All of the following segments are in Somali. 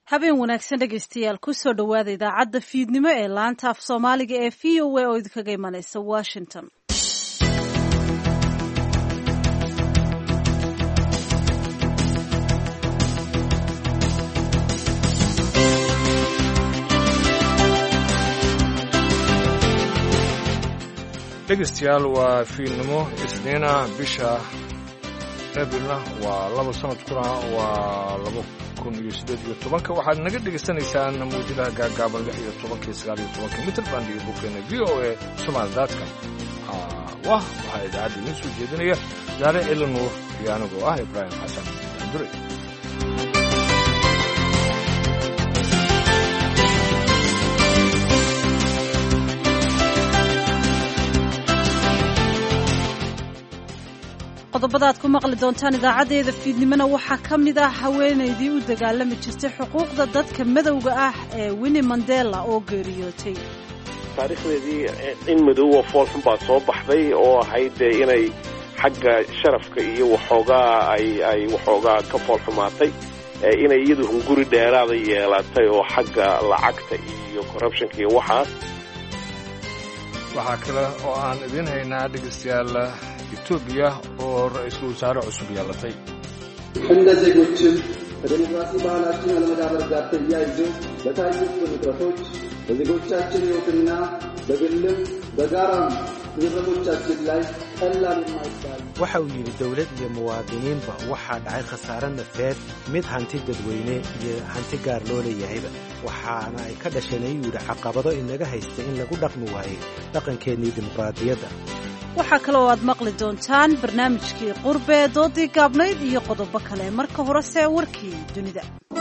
habeen wanaagsan dhegaystayaal kusoo dhowaada idaacadda fiidnimo ee laanta af soomaaliga ee v o a oo idinkaga imanaysa washington. dhegaystayaal waa fiidnimo isniina bisha abriilna waa 2 sanadkuna waa 2018 waxaad naga dhegaysanaysaan muujadaha gaagaaban 16 mitrband iyo boggeena VOA Somali.com. waxaa idaacadda idin soo jeedinaya Daare Eleanor iyo anigoo ah Ibrahim Xasan Andure. qodobada aad ku maqli doontaan idaacadeeda fiidnimona waxaa ka mid ah haweenaydii u dagaalami jirtay xuquuqda dadka madowga ah ee Winnie Mandela oo geeriyootay. taariikhdeedii in madowga foolxun baa soo baxday oo ahayd inay xagga sharafka iyo waxoogaa ay waxoogaa ka foolxumaatay inay iyadu hunguri dheeraada yeelatay oo xagga lacagta iyo corruptionka iyo waxaas. waxaa kale oo aan idin haynaa dhegaystayaal ኢትዮጵያ oo ra'iisul wasaare cusub yeelatay. እንደዚህ ጉችን ከዲሞክራሲ ባህላችን አለመዳበር ጋር ተያይዞ በታዩት ምክንያቶች በዜጎቻችን ሕይወትና በግልም በጋራም ንብረቶቻችን ላይ ቀላል የማይባል waxa uu yiri dawlad iyo muwaadiniinba waxa dhacay khasaare nafeed mid hanti dadweyne iyo hanti gaar loo leeyahay waxaana ay ka dhashanay yiri caqabado inaga haysta in lagu dhaqmo waayay dhaqankeennii dimuqraadiyadda. waxaa kale oo aad maqli doontaan barnaamijkii qurbe doodii gaabnayd iyo qodobo kale marka horese warkii dunida.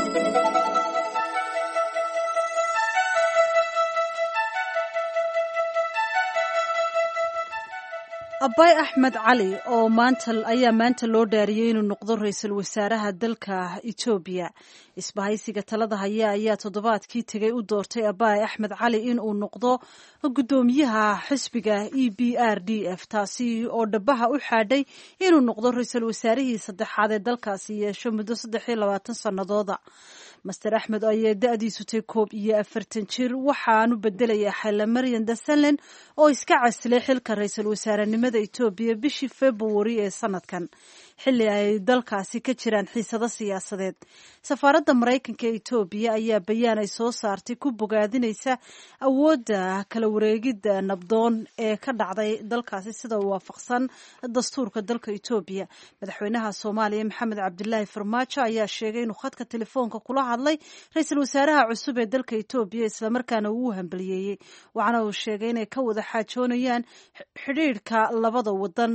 Abay Ahmed Ali oo maanta loo dhaariyay inuu noqdo ra'iisul wasaaraha dalka Ethiopia. Isbahaysiga talada haya ayaa toddobaadkii tagay u doortay Abay Ahmed Ali inuu noqdo gudoomiyaha xisbiga EPRDF taasi oo dhabaha u xaadhay inuu noqdo ra'iisul wasaarihii saddexaad ee dalkaasi yeesho muddo 23 sanadooda. Master Ahmed ayaa da'diisu tahay 41 jir waxaanu bedelayaa Haile Mariam Desalegn oo iska casilay xilka ra'iisul wasaarenimada Ethiopia bishii February ee sanadkan xilli ay dalkaasi ka jiraan xiisado siyaasadeed. Safaaradda Mareykanka ee Ethiopia ayaa bayaan ay soo saartay ku bogaadinaysa awoodda kala wareegidda nabdoon ee ka dhacday dalkaasi sida waafaqsan dastuurka dalka Ethiopia. Madaxweynaha Soomaaliya Maxamed Cabdullaahi Farmaajo ayaa sheegay inuu khadka telefoonka kula hadlay ra'iisul wasaaraha cusub ee dalka Ethiopia isla markaana uu hambalyeeyay waxaana uu sheegay inay ka wada xaajoonayaan xiriirka labada wadan.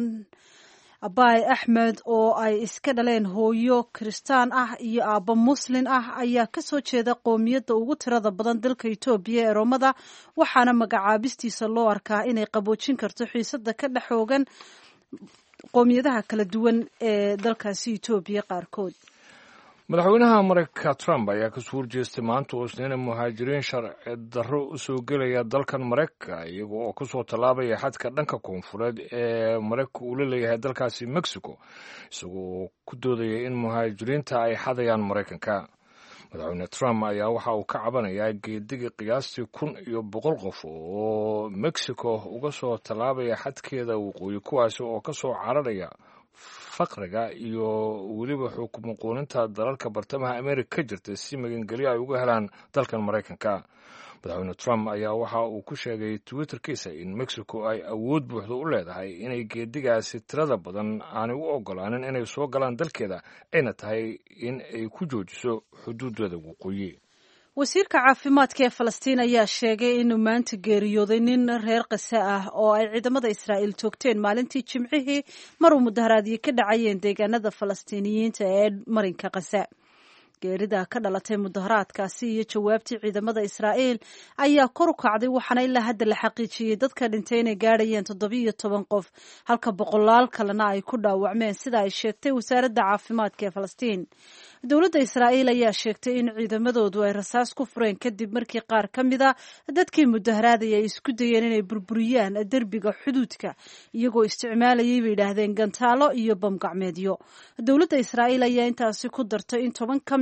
Abay Ahmed oo ay iska dhaleen hooyo Kristaan ah iyo aabbo Muslim ah ayaa ka soo jeeda qoomiyadda ugu tirada badan dalka Ethiopia ee Roomada waxaana magacaabistiisa loo arkaa inay qaboojin karto xiisada ka dhaxoogan qoomiyadaha kala duwan ee dalkaasi Ethiopia qaarkood. madaxweynaha Mareykanka Trump ayaa ka soo horjeestay maanta oo isniina muhaajiriin sharci darro u soo gelaya dalkan Mareykanka iyaga oo ka soo tallaabaya xadka dhanka koonfureed ee Mareykanka uu la leeyahay dalkaasi Mexico isagoo ku doodaya in muhaajiriinta ay xadayaan Mareykanka. madaxweyne Trump ayaa waxa uu ka cabanayaa geediga qiyaastii 1,100 qof oo Mexico uga soo tallaabaya xadkeeda waqooyi kuwaasi oo ka soo cararaya faqriga iyo weliba xukumo qooninta dalalka bartamaha Amerika ka jirta si magangelyo ay uga helaan dalkan Mareykanka. madaxweyne Trump ayaa waxa uu ku sheegay Twitterkiisa in Mexico ay awood buuxda u leedahay inay geedigaasi tirada badan aanay u ogolaanin inay soo galaan dalkeeda ayna tahay in ay ku joojiso xuduudeeda waqooyi. wasiirka caafimaadka ee Falastiin ayaa sheegay inuu maanta geeriyooday nin reer Qasa ah oo ay ciidamada Israa'iil toogteen maalintii Jimcihii mar uu mudaharaadyo ka dhacayeen deegaanada Falastiiniyiinta ee marinka Qasa. geerida ka dhalatay mudaharaadkaasi iyo jawaabtii ciidamada Israa'iil ayaa kor u kacday waxaana ilaa hadda la xaqiijiyay dadka dhintay inay gaarayeen 17 qof halka boqolaal kalena ay ku dhaawacmeen sida ay sheegtay wasaaradda caafimaadka ee Falastiin. dowladda Israa'iil ayaa sheegtay in ciidamadoodu ay rasaas ku fureen kadib markii qaar ka mid ah dadkii mudaharaadaya ay isku dayeen inay burburiyaan derbiga xuduudka iyagoo isticmaalayay bay yidhaahdeen gantaalo iyo bam gacmeedyo. dowladda Israa'iil ayaa intaasi ku dartay in 10 ka mid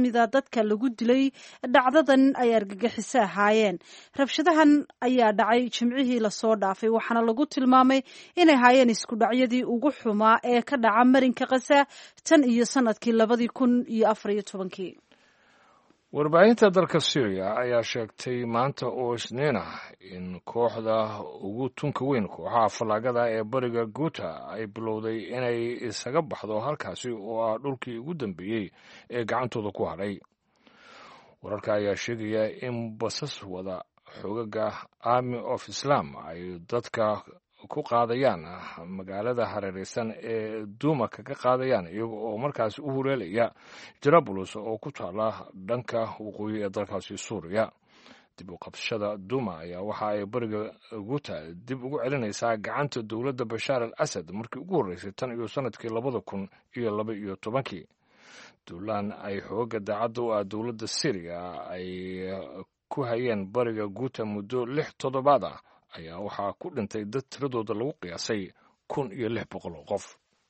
mida dadka lagu dilay dhacdadan ay argagixiso ahaayeen. rabshadahan ayaa dhacay jimcihii lasoo dhaafay waxaana lagu tilmaamay inay ahaayeen isku dhacyadii ugu xumaa ee ka dhaca marinka Gaza tan iyo sanadkii 2014. warbaahinta dalka Syria ayaa sheegtay maanta oo Isniin ah in kooxda ugu tunka weyn kooxaha falaagada ee bariga Ghouta ay bilowday inay isaga baxdo halkaasi oo ah dhulkii ugu dambeeyay ee gacantooda ku haray. wararka ayaa sheegaya in basas wada xogaga Army of Islam ay dadka ku qaadayaan magaalada hareeraysan ee Duma kaga qaadayaan iyaga oo markaas u huleelaya Jarablus oo ku taala dhanka waqooyi ee dalkaasi Suuriya. dib u qabashada Duma ayaa waxa ay bariga Ghouta dib ugu celinaysaa gacanta dowladda Bashar al-Assad markii ugu horeysay tan iyo sanadkii 2012. duulaan ay xooga daacadda u ah dowladda Syria ay ku hayeen bariga Ghouta muddo 6 toddobaad ah ayaa waxaa ku dhintay dad tiradooda lagu qiyaasay 1,600 qof.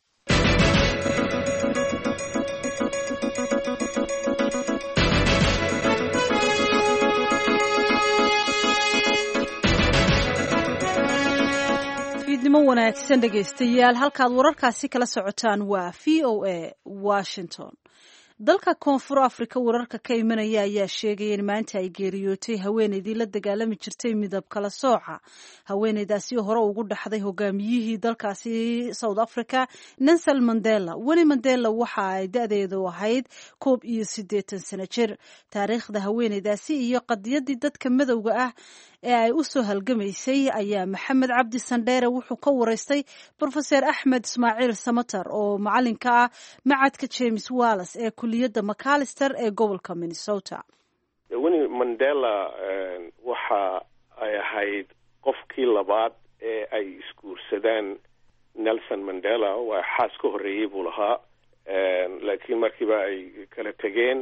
fiidnimo wanaagsan dhegaystayaal, halkaad wararkaasi kala socotaan waa VOA Washington. dalka koonfur Afrika wararka ka imanaya ayaa sheegaya in maanta ay geeriyootay haweeneydii la dagaalami jirtay midab kala sooca. haweeneydaasi hore ugu dhaxday hogaamiyihii dalkaasi South Africa Nelson Mandela. Winnie Mandela waxa ay da'deedu ahayd 81 sano jir. taariikhda haweeneydaasi iyo qadiyadii dadka madowga ah ee ay u soo halgamaysay ayaa Maxamed Cabdi Sandheere wuxuu ka wareystay Professor Axmed Ismaaciil Samatar oo macalinka ah macadka James Wallace ee kuliyadda Macalester ee gobolka Minnesota. Winnie Mandela waxa ay ahayd qofkii labaad ee ay isguursadaan Nelson Mandela. waa xaas ka horeeyay buu lahaa, laakiin markiiba ay kala tageen.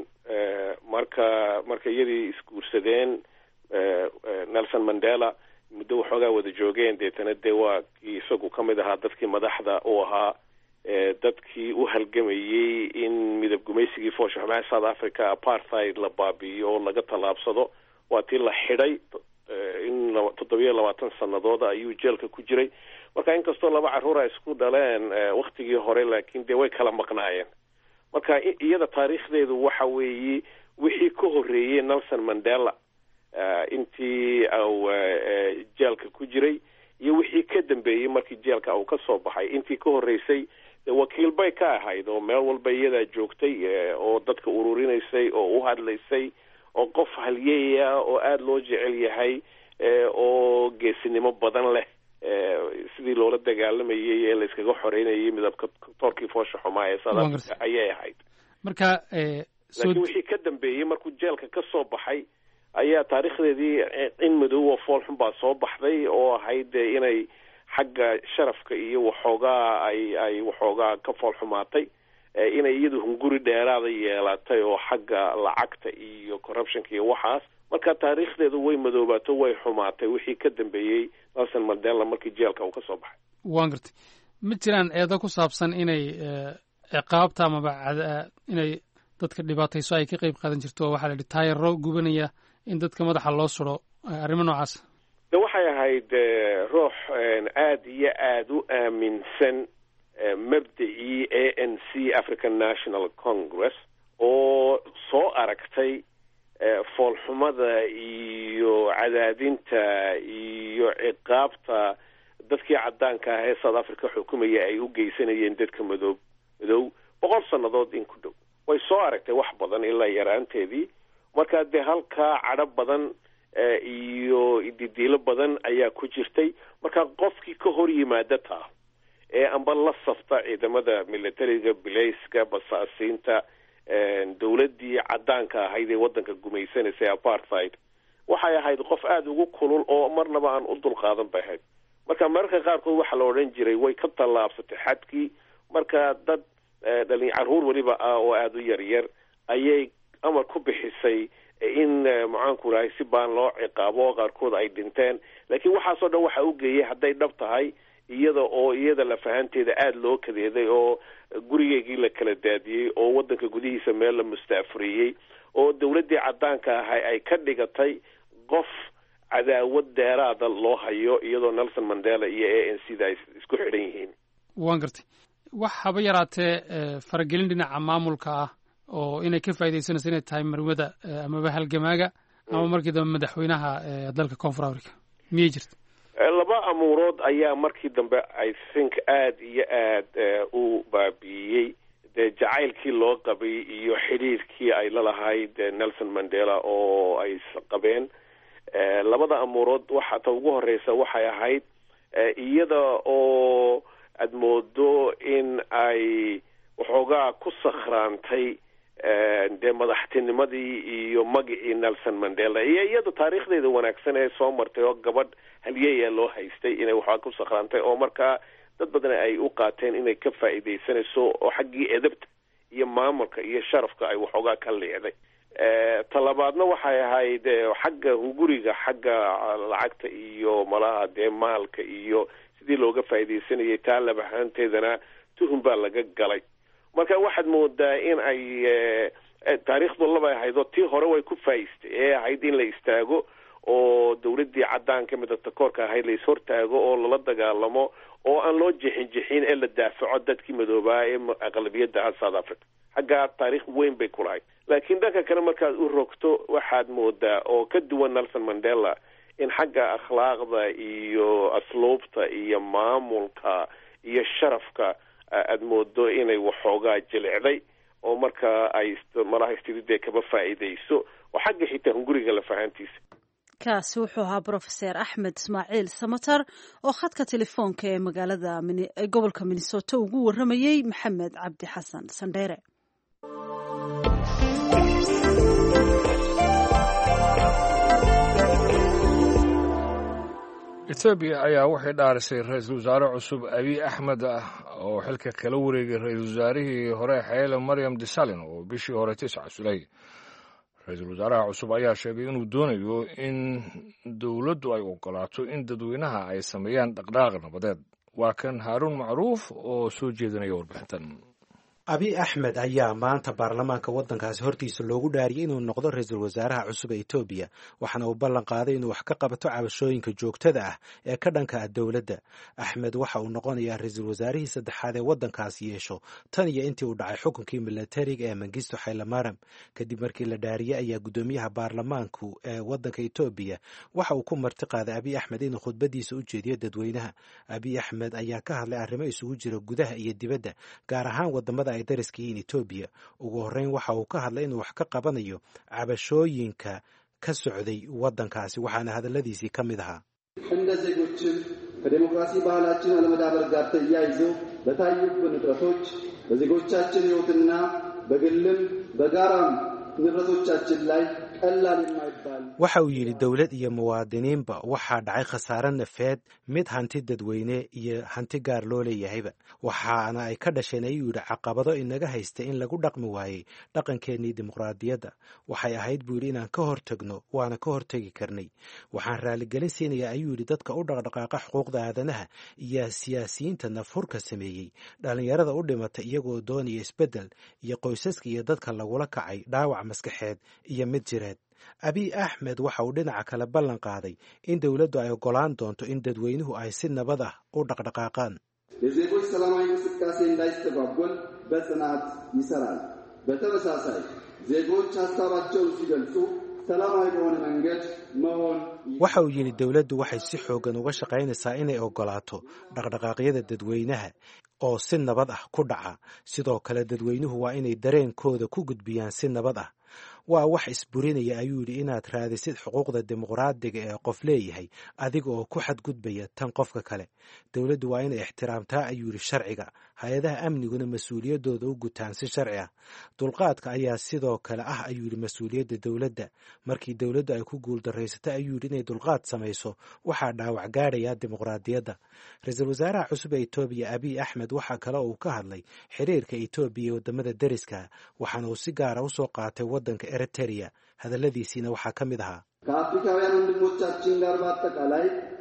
marka iyadii isguursadeen Nelson Mandela muddo waxoogaa wada joogeen, deetana dee waa kii isagu ka mid ahaa dadkii madaxda u ahaa dadkii u halgamayey in midab gumaysigii foosha xumaa South Africa apartheid la baabi'iyo oo laga tallaabsado. waa tii la xidhay in 27 sannadood ayuu jeelka ku jiray. marka inkastoo 2 carruur ay isku dhaleen waktigii hore, laakiin dee way kala maqnaayeen. marka iyada taariikhdeedu waxa weeye wixii ka horeeyey Nelson Mandela intii uu jeelka ku jiray iyo wixii ka dambeeyey markii jeelka uu ka soo baxay. intii ka horeysay wakiil bay ka ahayd oo meel walba iyada joogtay oo dadka ururinaysay oo u hadlaysay oo qof halyeeya oo aad loo jecel yahay oo geesinimo badan leh sidii loola dagaalamayay ee la iskaga xoreynayay midabka toorkii foosha xumaa ee South Africa ayay ahayd. marka laakiin wixii ka dambeeyey markuu jeelka ka soo baxay ayaa taariikhdeedii in madow oo fool xun baa soo baxday oo ahayd inay xagga sharafka iyo waxoogaa ay waxoogaa ka fool xumaatay, inay iyadu hunguri dheeraada yeelatay oo xagga lacagta iyo corruptionka iyo waxaas. marka taariikhdeedu way madoobaatay, way xumaatay wixii ka dambeeyey Nelson Mandela markii jeelka uu ka soo baxay. waan gartay, ma jiraan eedo ku saabsan inay ciqaabta amaba inay dadka dhibaatayso ay ka qayb qaadan jirto? waxaa la yidhi taayaro gubanaya in dadka madaxa loo suro, arrimo noocaas. waxay ahayd ruux aad iyo aad u aaminsan mabda'ii ANC African National Congress oo soo aragtay foolxumada iyo cadaadinta iyo ciqaabta dadkii caddaanka ah ee South Africa xukumaya ay u geysanayeen dadka madow 100 sannadood in ku dhow. way soo aragtay wax badan ilaa yaraanteedii. marka dee halkaa cadho badan iyo ididiilo badan ayaa ku jirtay. marka qofkii ka hor yimaada taa ee amba la safta ciidamada militariga, bilayska, basaasiinta, dowladdii caddaanka ahayd ee waddanka gumaysanaysay apartheid, waxay ahayd qof aada ugu kulul oo marnaba aan u dulqaadan bay ahayd. marka mararka qaarkood waxaa la odhan jiray way ka tallaabsatay xadkii. marka dad dhalin carruur weliba ah oo aada u yaryar ayay amar ku bixisay in maxaanku rahay si baan loo ciqaabo oo qaarkood ay dhinteen. laakiin waxaasoo dhan waxa u geeyay hadday dhab tahay iyada lafahanteeda aada loo kadeeday oo gurigeygii la kala daadiyey oo waddanka gudihiisa meel la mustaafuriyey oo dawladdii caddaanka ahay ay ka dhigatay qof cadaawad dheeraada loo hayo iyadoo Nelson Mandela iyo ANC ay isku xidhan yihiin. waan gartay wax haba yaraatee faragelin dhinaca maamulka ah oo inay ka faa'iidaysanayso inay tahay marwada amaba halgamaaga ama markii dambe madaxweynaha dalka Koonfur Afrika miyay jirta? laba amuurood ayaa markii dambe I think aad iyo aad u baabiiyey jacaylkii loo qabay iyo xiriirkii ay la lahayd Nelson Mandela oo ay qabeen. labada amuurood waxa ta ugu horeysa waxay ahayd iyada oo aad moodo in ay waxoogaa ku sakhraantay dee madaxtinimadii iyo magacii Nelson Mandela iyo iyada taariikhdeeda wanaagsan ee soo martay oo gabadh halyeeya loo haystay inay waxaa ku sakhraantay oo markaa dad badan ay u qaateen inay ka faa'iidaysanayso oo xaggii edabta iyo maamulka iyo sharafka ay waxoogaa ka leeday. talabaadna waxay ahayd xagga hunguriga xagga lacagta iyo malaha dee maalka iyo sidii looga faa'iidaysanayay taa labahanteedana tuhun baa laga galay. marka waxaad moodaa in ay taariikhdu laba ahayd oo tii hore way ku faa'iistay ee ahayd in la istaago oo dawladdii caddaanka midabta koorka ahayd la ishortaago oo lala dagaalamo oo aan loo jixin ee la daafaco dadkii madoobaa ee aqlabiyadda ah South Africa. xaggaa taariikh weyn bay ku lahayd. laakiin dhanka kale markaad u rogto waxaad moodaa oo ka duwan Nelson Mandela in xagga akhlaaqda iyo asluubta iyo maamulka iyo sharafka aad moodo inay waxoogaa jilicday oo markaa ay malaha istididee kaba faa'iidayso oo xagga xitaa hunguriga la fahantiisa. kaasi wuxuu ahaa Professor Axmed Ismaaciil Samatar oo khadka telefoonka ee magaalada gobolka Minnesota ugu waramayay Maxamed Cabdi Xasan Sandheere. Ethiopia ayaa waxay dhaarisay ra'iisul wasaare cusub Abiy Ahmed oo xilka kala wareegay ra'iisul wasaarihii hore Haile Mariam Desalegn oo bishii hore tiscasulay. ra'iisul wasaaraha cusub ayaa sheegay inuu doonayo in dawladdu ay ogolaato in dadweynaha ay sameeyaan dhaqdhaqaaq nabadeed. waa kan Haaruun Macruuf oo soo jeedinaya warbixintan. Abiy Ahmed ayaa maanta baarlamaanka waddankaasi hortiisa loogu dhaariyay inuu noqdo ra'iisul wasaaraha cusub ee Ethiopia waxaana uu ballan qaaday inuu wax ka qabato cabashooyinka joogtada ah ee ka dhanka ah dawladda. Ahmed waxa uu noqonayaa ra'iisul wasaarihii saddexaad ee waddankaasi yeesho tan iyo intii uu dhacay xukunkii militariga ee Mengistu Haile Mariam. kadib markii la dhaariyay ayaa gudoomiyaha baarlamaanku ee waddanka Ethiopia waxa uu ku marti qaaday Abiy Ahmed inuu khudbadiisa u jeediyo dadweynaha. Abiy Ahmed ayaa ka hadlay arrimo isugu jira gudaha iyo dibadda gaar ahaan wadamada ay dariska yihiin Ethiopia. ugu horeyn waxa uu ka hadlay inuu wax ka qabanayo cabashooyinka ka socday waddankaasi waxaana hadaladiisii ka mid ahaa እንደ ዜጎችን ከዲሞክራሲ ባህላችን አለመዳበር ጋር ተያይዞ በታዩብን እጥረቶች በዜጎቻችን ሕይወትና በግልም በጋራም ንብረቶቻችን ላይ ቀላል የማይባል waxa uu yidhi dawlad iyo muwaadiniinba waxaa dhacay khasaare nafeed mid hanti dadweyne iyo hanti gaar loo leeyahayba waxaana ay ka dhasheen ayuu yidhi caqabado inaga haysta in lagu dhaqmi waayey dhaqankeennii dimuqraadiyadda waxay ahayd buu yidhi inaan ka hortagno waana ka hortegi karnay waxaan raaligelin siinayaa ayuu yidhi dadka u dhaqdhaqaaqa xuquuqda aadanaha iyo siyaasiyiinta nafhurka sameeyey dhallinyarada u dhimata iyagoo doonaya isbeddel iyo qoysaska iyo dadka lagula kacay dhaawac maskaxeed iyo mid jireed. Abiy Ahmed waxa uu dhinaca kale ballan qaaday in dawladdu ay ogolaan doonto in dadweynuhu ay si nabad ah u dhaqdhaqaaqaan. የዜጎች ሰላማዊ እንቅስቃሴ እንዳይስተጓጎል በጽናት ይሰራል። በተመሳሳይ ዜጎች ሀሳባቸውን ሲገልጹ ሰላማዊ በሆነ መንገድ መሆን waxa uu yidhi dawladdu waxay si xoogan uga shaqaynaysaa inay ogolaato dhaqdhaqaaqyada dadweynaha oo si nabad ah ku dhaca sidoo kale dadweynuhu waa inay dareenkooda ku gudbiyaan si nabad ah. waa wax isburinaya ayuu yidhi inaad raadisid xuquuqda dimuqraadiga ee qof leeyahay adiga oo ku xadgudbaya tan qofka kale. dawladdu waa inay ixtiraamtaa ayuu yidhi sharciga hay-adaha amniguna mas-uuliyaddooda u gutaan si sharci ah. dulqaadka ayaa sidoo kale ah ayuu yidhi mas-uuliyadda dawladda markii dawladdu ay ku guuldarraysata ayuu yidhi inay dulqaad samayso waxaa dhaawac gaadhaya dimuqraadiyadda. ra-iisul wasaaraha cusub ee Ethiopia Abiy Ahmed waxaa kale uu ka hadlay xiriirka Ethiopia iyo wadamada dariska waxaana uu si gaara u soo qaatay waddanka Eritrea hadaladiisiina waxaa ka mid ahaa ከአፍሪካውያን ወንድሞቻችን ጋር በአጠቃላይ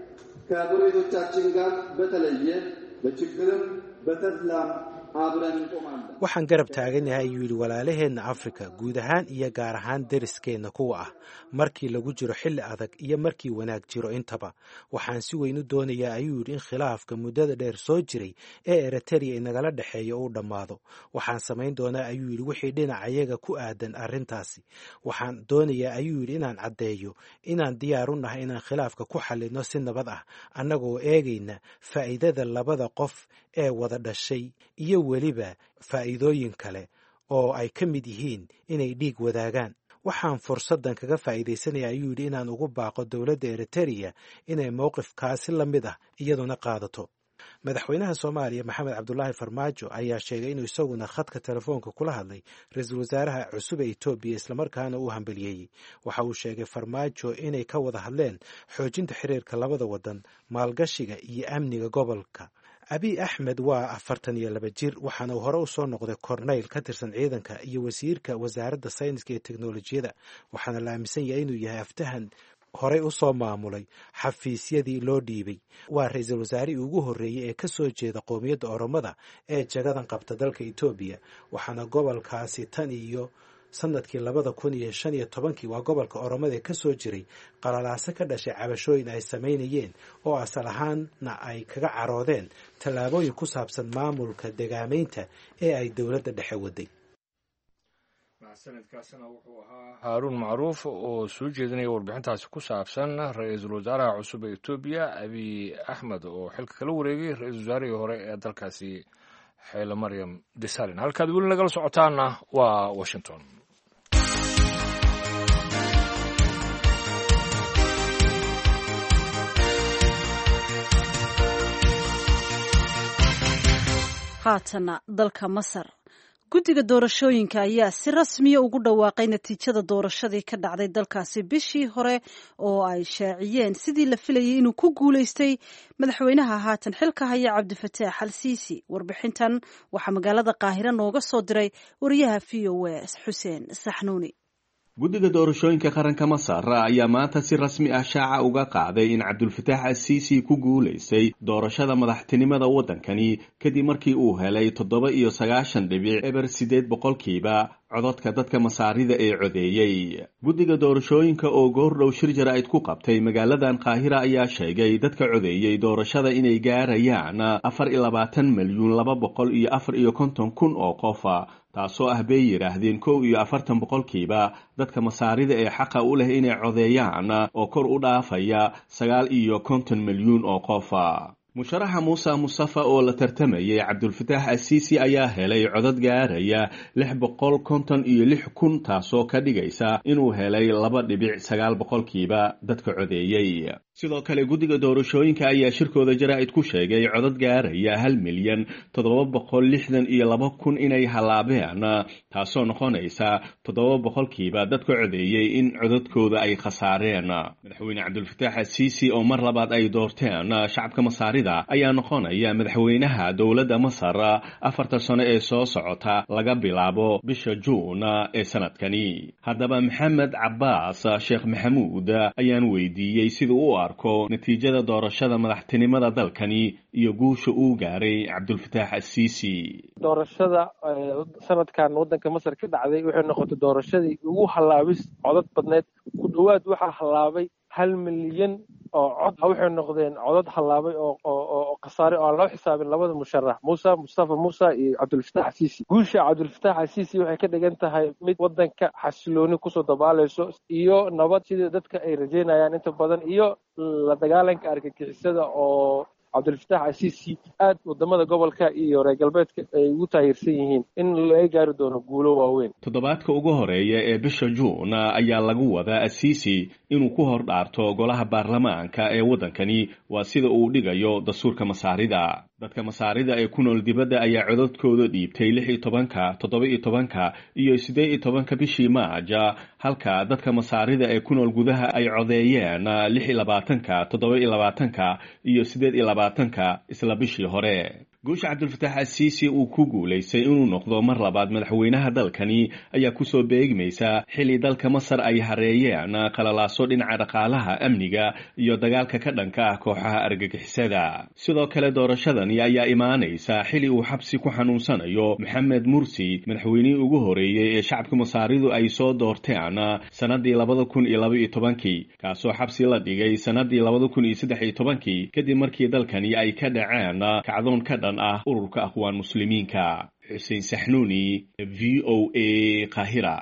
ከጎረቤቶቻችን ጋር በተለየ በችግርም በተድላም waxaan garab taaganahay ayuu yidhi walaalaheenna afrika guud ahaan iyo gaar ahaan deriskeenna kuwa ah markii lagu jiro xilli adag iyo markii wanaag jiro intaba waxaan si weyn u doonayaa ayuu yidhi in khilaafka muddada dheer soo jiray ee eritrea inagala dhexeeya uu dhammaado waxaan samayn doonaa ayuu yidhi wixii dhinacayaga ku aadan arrintaasi waxaan doonayaa ayuu yidhi inaan caddeeyo inaan diyaar u nahay inaan khilaafka ku xallino si nabad ah annagoo eegayna faa'iidada labada qof ee wada dhashay iyo weliba faa'iidooyin kale oo ay ka mid yihiin inay dhiig wadaagaan waxaan fursaddan kaga faa'iidaysanaya ayuu yidhi inaan ugu baaqo dowladda eritrea inay mowqifkaasi la mid ah iyaduna qaadato madaxweynaha soomaaliya maxamed cabdulaahi farmaajo ayaa sheegay inuu isaguna khadka telefoonka kula hadlay ra-iisul wasaaraha cusub ee etoobiya islamarkaana uu hambaliyeeyey waxa uu sheegay farmaajo inay ka wada hadleen xoojinta xiriirka labada waddan maalgashiga iyo amniga gobolka abiy axmed waa 42 jir waxaana uu hore u soo noqday korneyl ka tirsan ciidanka iyo wasiirka wasaaradda sayniska iyo teknolojiyada waxaana la aaminsan yahay inuu yahay aftahan horey u soo maamulay xafiisyadii loo dhiibay waa ra-iisul wasaarihii ugu horreeyey ee ka soo jeeda qowmiyadda oromada ee jagadan qabta dalka etoobiya waxaana gobolkaasi tan iyo sanadkii 2015 waa gobolka oromada ka soo jiray qalalaaso ka dhashay cabashooyin ay samaynayeen oo asal ahaanna ay kaga caroodeen tallaabooyin ku saabsan maamulka degaamaynta ee ay dowladda dhexe waday sanadkaasina wuxuu ahaa haaruun macruuf oo soo jeedinaya warbixintaasi ku saabsan ra-iisul wasaaraha cusub ee etoobiya abiy axmed oo xilka kala wareegay ra-iisul wasaarihii hore ee dalkaasi xeele maryam desalin halkaad weli nagala socotaana waa washington haatana dalka masar guddiga doorashooyinka ayaa si rasmiya ugu dhawaaqay natiijada doorashadii ka dhacday dalkaasi bishii hore oo ay shaaciyeen sidii la filayay inuu ku guulaystay madaxweynaha haatan xilka haya cabdifataax al siisi warbixintan waxaa magaalada qaahire nooga soo diray wariyaha v o a xuseen saxnuuni guddiga doorashooyinka qaranka masar ayaa maanta si rasmi ah shaaca uga qaaday in cabdulfataax al-siisi ku guulaystay doorashada madaxtinimada waddankani kadib markii uu helay 97.8% codadka dadka masaarida ee codeeyey guddiga doorashooyinka oo goordhow shir jaraa'id ku qabtay magaaladan qaahira ayaa sheegay dadka codeeyey doorashada inay gaarayaan 24,254,000 oo qof taasoo ah bay yidhaahdeen 41% dadka masaarida ee xaqa u leh inay codeeyaan oo kor u dhaafaya 59 milyan oo qof musharaxa muuse mustafa oo la tartamayay cabdulfataax al-siisi ayaa helay codad gaaraya 656,000 taasoo ka dhigaysa inuu helay 2.9% dadka codeeyey sidoo kale guddiga doorashooyinka ayaa shirkooda jaraa'id ku sheegay codad gaaraya 1,762,000 inay halaabeen taasoo noqonaysa 7% dadka codeeyey in codadkooda ay khasaareen madaxweyne cabdulfataax al-siisi oo mar labaad ay doorteen shacabka masaarida ayaa noqonaya madaxweynaha dowladda masar 4 sano ee soo socota laga bilaabo bisha juun ee sanadkani haddaba maxamed cabbaas sheekh maxamuud ayaan weydiiyey sida uu arko natiijada doorashada madaxtinimada dalkani iyo guusha uu gaaray cabdulfataax al-siisi doorashada sanadkan waddanka masar ka dhacday waxay noqotay doorashadii ugu halaabis codad badneed ku dhawaad waxaa halaabay 1 milyan oo cod waxay noqdeen codad halaabay oo khasaare oo loo xisaabin labada musharax Mustafa Musa iyo Cabdulfataax al-Siisi guusha Cabdulfataax al-Siisi waxay ka dhigan tahay mid wadanka xasilooni ku soo dabaalayso iyo nabad sida dadka ay rajeynayaan inta badan iyo la dagaalanka argagixisada oo cabdulfataax al-siisi aad wadamada gobolka iyo reer galbeedka ay ugu taageersan yihiin in laga gaari doono guulo waaweyn toddobaadka ugu horeeya ee bisha juun ayaa lagu wadaa al-siisi inuu ku hor dhaarto golaha baarlamaanka ee waddankani waa sida uu dhigayo dastuurka masaarida dadka masaarida ee ku nool dibadda ayaa codadkooda dhiibtay 16, 17 iyo 18 bishii maaja halka dadka masaarida ee ku nool gudaha ay codeeyeen 26, 27 iyo 28 isla bishii hore guusha cabdulfataax asiisi uu ku guulaystay inuu noqdo mar labaad madaxweynaha dalkani ayaa kusoo beegmaysa xilli dalka masar ay hareeyeen qalalaaso dhinaca dhaqaalaha amniga iyo dagaalka ka dhanka ah kooxaha argagixisada sidoo kale doorashadani ayaa imaanaysa xilli uu xabsi ku xanuunsanayo maxamed mursi madaxweynihii ugu horeeyey ee shacabka masaaridu ay soo doorteen sanadii 2012 kaasoo xabsi la dhigay sanadii 2013 kadib markii dalkani ay ka dhaceen kacdoon ka dhan ah ururka aqwaan muslimiinka. Xuseen Saxnuuni, VOA Qaahira.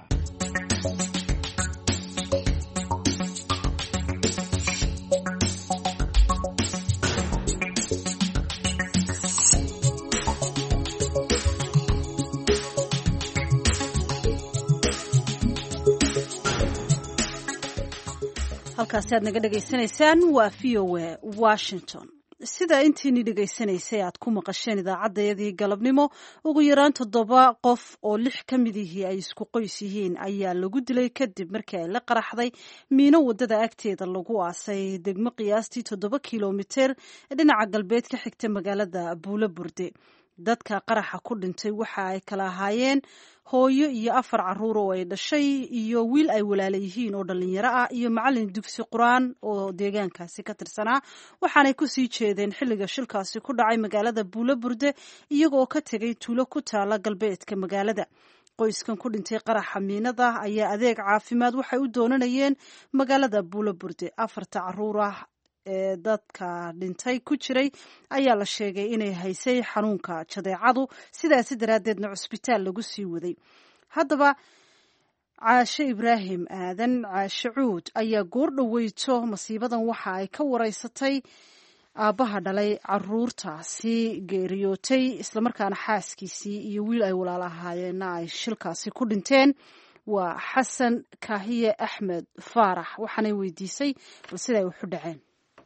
halkaasi aad naga dhegaysanaysaan waa VOA Washington. sida intiini dhegaysanaysay aad ku maqasheen idaacaddayadii galabnimo ugu yaraan 7 qof oo 6 ka mid ihii ay isku qoys yihiin ayaa lagu dilay kadib markii ay la qaraxday miino wadada agteeda lagu aasay degmo qiyaastii 7 kilomitir dhinaca galbeed ka xigta magaalada Buulaburde. dadka qaraxa ku dhintay waxa ay kala ahaayeen hooyo iyo 4 caruur oo ay dhashay iyo wiil ay walaala yihiin oo dhalinyaro ah iyo macallin dugsi quraan oo deegaankaasi ka tirsanaa waxaanay ku sii jeedeen xilliga shilkaasi ku dhacay magaalada Buulaburde iyagoo ka tagay tuulo ku taala galbeedka magaalada. qoyskan ku dhintay qaraxa miinada ayaa adeeg caafimaad waxay u doonanayeen magaalada Buulaburde. 4 caruur ah ee dadka dhintay ku jiray ayaa la sheegay inay haysay xanuunka jadeecadu sidaas daraadeedna cusbitaal lagu sii waday. haddaba caashe Ibraahim aadan caashe cuud ayaa goor dhaweyto masiibadan waxa ay ka wareysatay aabbaha dhalay caruurtaasi geeriyootay islamarkaana xaaskiisii iyo wiil ay walaal ahaayeenna ay shilkaasi ku dhinteen. waa xasan kaahiye axmed faarax waxaanay weydiisay bal siday wax u dhaceen.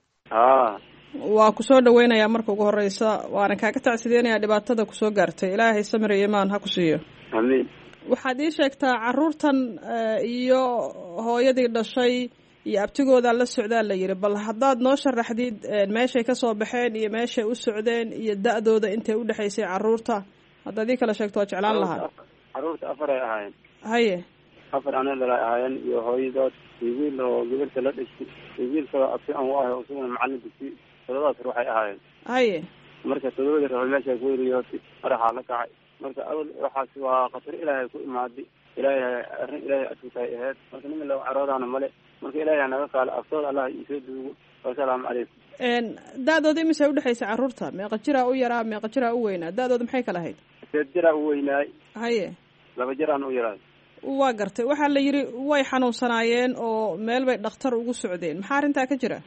waa ku soo dhaweynayaa marka ugu horeysa waana kaaga tacsideenayaa dhibaatada ku soo gaartay ilaahay samir iyo imaan ha ku siiyo. amiin. waxaad ii sheegtaa caruurtan iyo hooyadii dhashay iyo abtigooda la socdaa la yiri bal haddaad noo sharaxdid meeshay ka soo baxeen iyo meeshay u socdeen iyo da'dooda intay u dhaxaysay caruurta haddaad ii kala sheegto waa jeclaan lahaa. caruurta 4 ay ahaayeen. haye 4 anay dhalay ahaayeen iyo hooyadood iyo wiil oo gabarta la dhashay iyo wiilka abti aan u ahay oo isaguna macallin dugsi toddobaad waxay ahaayeen. haye marka toddobaad ruux meesha ku weeriyootay maraxa la kacay marka awal waxaas waa qatar ilaahay ku imaaday ilaahay asutay ahayd marka nin la caroodana male marka ilaahay naga qaal aftood Allah isoo duugo. Assalaamu calaykum. da'dooda imise u dhaxaysay caruurta meeqa jira u yaraa meeqa jira u weynaa da'dooda maxay kala ahayd? 7 jira u weynaay. haye 2 jiraan u yaraay. waa gartay waxaa la yiri way xanuunsanaayeen oo meel bay dhakhtar ugu socdeen maxaa arrintaa ka jira?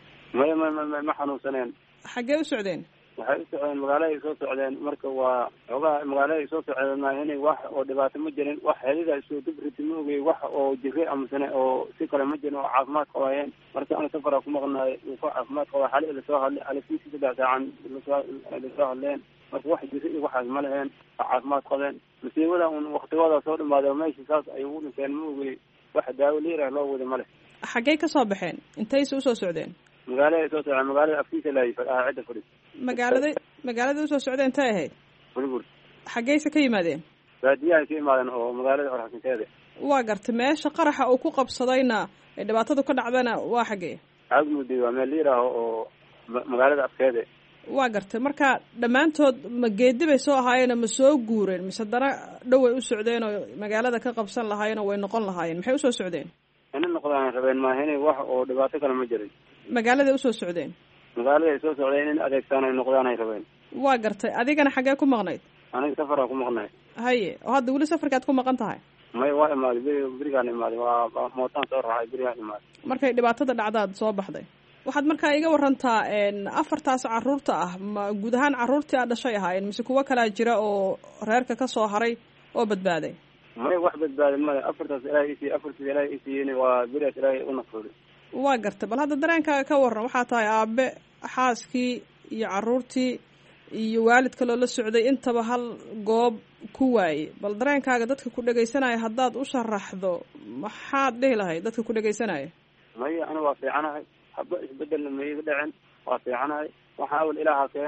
ma xanuunsaneen. xaggee u socdeen? waxay u socdeen magaalada soo socdeen marka waa xogaha magaalada soo socdeen ma inay wax oo dhibaato ma jirin wax xiriir ay soo dubriti ma ogay wax oo jirre ama sane oo si kale ma jirin oo caafimaad qabayeen marka aan safar ku maqnaay uu ka caafimaad qaba xal ila soo hadlay alfiisi 3 saacan la soo hadleen marka wax jirre iyo waxaas ma lahayn caafimaad qabeen masiibada un waqtigooda soo dhamaaday meesha saas ay ugu dhinteen ma ogay wax daawo leeyahay loo wada ma leh. xaggee ka soo baxeen intay soo socdeen? magaalada soo socdeen magaalada afkiisa laayay cidda fadhi. magaalada u soo socdeen intay ahayd? Buulaburde. xaggeyse ka yimaadeen? baadiyaha ka yimaadeen oo magaalada horxakinteeda. waa gartay meesha qaraxa uu ku qabsadayna ee dhibaatadu ka dhacdana waa xaggee? caagmudi waa meel liiraha oo magaalada afkeeda. waa gartay marka dhammaantood ma geedi bay soo ahaayeen ma soo guureen mise dana dhow ay u socdeen oo magaalada ka qabsan lahaayeen oo way noqon lahaayeen maxay usoo socdeen? inay noqdaan rabeen maahinay wax oo dhibaato kale ma jirin. magaaladay usoo socdeen? magaalada ay soo socdeen in adeegtaan ay noqdaan ay rabeen. waa gartay adigana xaggee ku maqnayd? aniga safaraan ku maqnay. haye oo hadda weli safarkaad ku maqan tahay? may waa imaaday berigaan imaaday waa mootaan soo raacay berigaan imaaday. markay dhibaatada dhacdaad soo baxday waxaad markaa iga warantaa 4taas caruurta ah ma guud ahaan caruurtii aad dhashay ahaayeen mise kuwo kalaa jira oo reerka ka soo haray oo badbaaday? may wax badbaaday male 4taas ilaahay isiiyeen waa berigaas ilaahay u naqsuuday. waa gartay bal hadda dareenkaaga ka waran waxaa tahay aabe xaaskii iyo caruurtii iyo waalid kaloo la socday intaba hal goob ku waayey bal dareenkaaga dadka ku dhagaysanaya haddaad u sharaxdo maxaad dhihi lahayd dadka ku dhagaysanaya? maya aniga waa fiicanahay haba isbedelna ma iga dhicin waa fiicanahay waxaa awal ilaaha keenay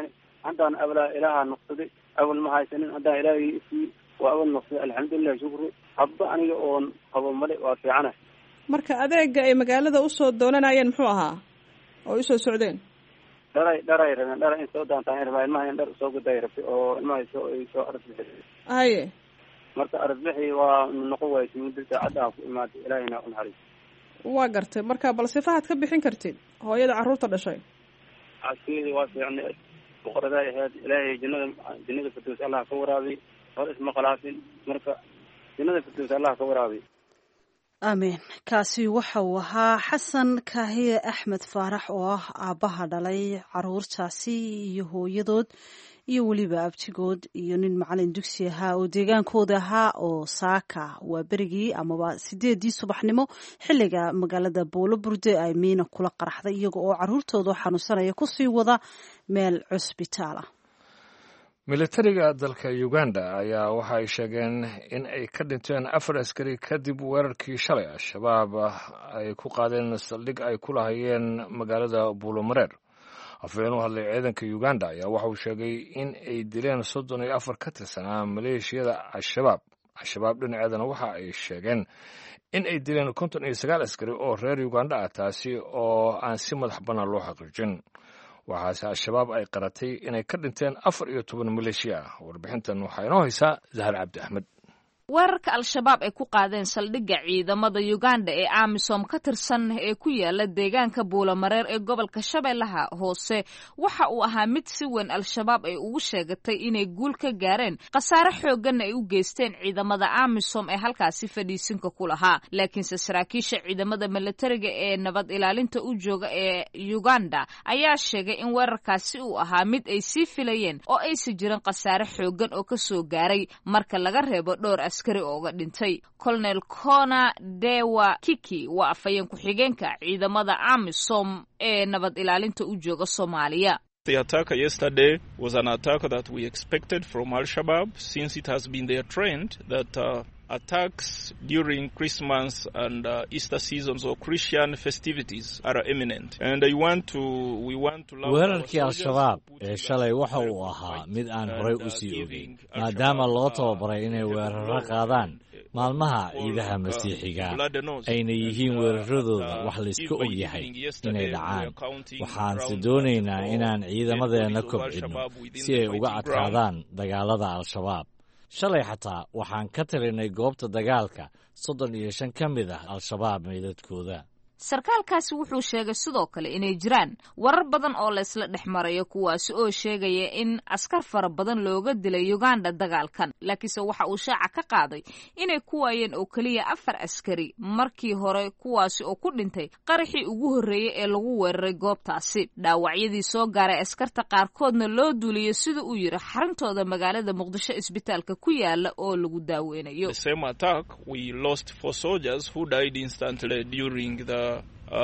haddaan abalaa ilaaha noqsaday awal ma haysanin haddaan ilaahay isii waa awal noqsaday alxamdulilah shukri habba aniga oon qabo male waa fiicana. marka adeega ay magaalada usoo doonanayeen muxuu ahaa oo usoo socdeen? dharay rabeen dhara in soo daantaan rabaa ilmaha in dhar soo guday rabtay oo ilmaha soo arasbixi. haye marka arasbixi waa noqon waayay muddo saacadaha ku imaatay ilaahayna u naxariis. waa gartay marka bal sifahaad ka bixin kartid hooyada carruurta dhashay? caskeedii waa fiicnay boqoraday ahayd ilaahay jannada firdaws allah ka waraabiy hor isma khalaafin marka jannada firdaws allah ka waraabiy. amiin. kaasi waxa uu ahaa xasan kaahiye axmed faarax oo ah aabbaha dhalay caruurtaasi iyo hooyadood iyo weliba abtigood iyo nin macalin dugsi ahaa oo deegaankooda ahaa oo saaka waa berigii amaba 8 subaxnimo xilliga magaalada boolo burde ay miina kula qaraxday iyaga oo caruurtooda xanuunsanaya kusii wada meel cusbitaal ah. militariga dalka Uganda ayaa waxa ay sheegeen in ay ka dhinteen 4 askari kadib weerarkii shalay al-shabaab ay ku qaadeen saldhig ay ku lahayeen magaalada Buulomareer. afhayeen u hadlay ciidanka Uganda ayaa waxa uu sheegay in ay dileen 34 ka tirsanaa maleeshiyada al-shabaab dhinaceedana waxa ay sheegeen in ay dileen 59 askari oo reer Uganda ah, taasi oo aan si madax bannaan loo xaqiijin. waxaase al-shabaab ay qaratay inay ka dhinteen 14 maleeshiya ah. warbixintan waxaa inoo haysaa Zahar Cabdi Axmed. weerarka al-shabaab ay ku qaadeen saldhigga ciidamada Uganda ee AMISOM ka tirsan ee ku yaala deegaanka Buulomareer ee gobolka Shabeellaha Hoose waxa uu ahaa mid si weyn al-shabaab ay ugu sheegatay inay guul ka gaareen, khasaare xooggan ay u geysteen ciidamada AMISOM ee halkaasi fadhiisinka ku lahaa. laakiinse saraakiisha ciidamada militariga ee nabad ilaalinta u jooga ee Uganda ayaa sheegay in weerarkaasi uu ahaa mid ay sii filayeen oo aysan jirin khasaare xooggan oo ka soo gaaray marka laga reebo dhowr askari ooga dhintay. Colonel Kona Dewa Kiki waa afhayeen ku-xigeenka ciidamada AMISOM ee nabad ilaalinta u jooga Soomaaliya. The attack yesterday was an attack that we expected from Al-Shabaab since it has been their trend that attacks during Christmas and Easter seasons or Christian festivities are imminent. And we want to weerarkii al-shabaab ee shalay waxa uu ahaa mid aan horey u sii ogeyn, maadaama loo tababaray inay weeraro qaadaan maalmaha ciidaha masiixiga ayna yihiin weeraradooda wax layska og yahay inay dhacaan. waxaanse doonaynaa inaan ciidamadeenna kobcinno si ay uga adkaadaan dagaalada al-shabaab. shalay xataa waxaan ka talinay goobta dagaalka 35 ka mid ah al-shabaab meydadkooda. sarkaalkaasi wuxuu sheegay sidoo kale inay jiraan warar badan oo laysla dhex marayo kuwaasi oo sheegaya in askar fara badan looga dilay Uganda dagaalkan, laakiinse waxa uu shaaca ka qaaday inay ku waayeen oo kaliya 4 askari markii hore, kuwaasi oo ku dhintay qaraxii ugu horreeyay ee lagu weeraray goobtaasi. dhaawacyadii soo gaaray askarta qaarkoodna loo duuliyay sida uu yiri xarintooda magaalada Muqdisho isbitaalka ku yaala oo lagu daaweynayo. The same attack we lost 4 soldiers who died instantly during the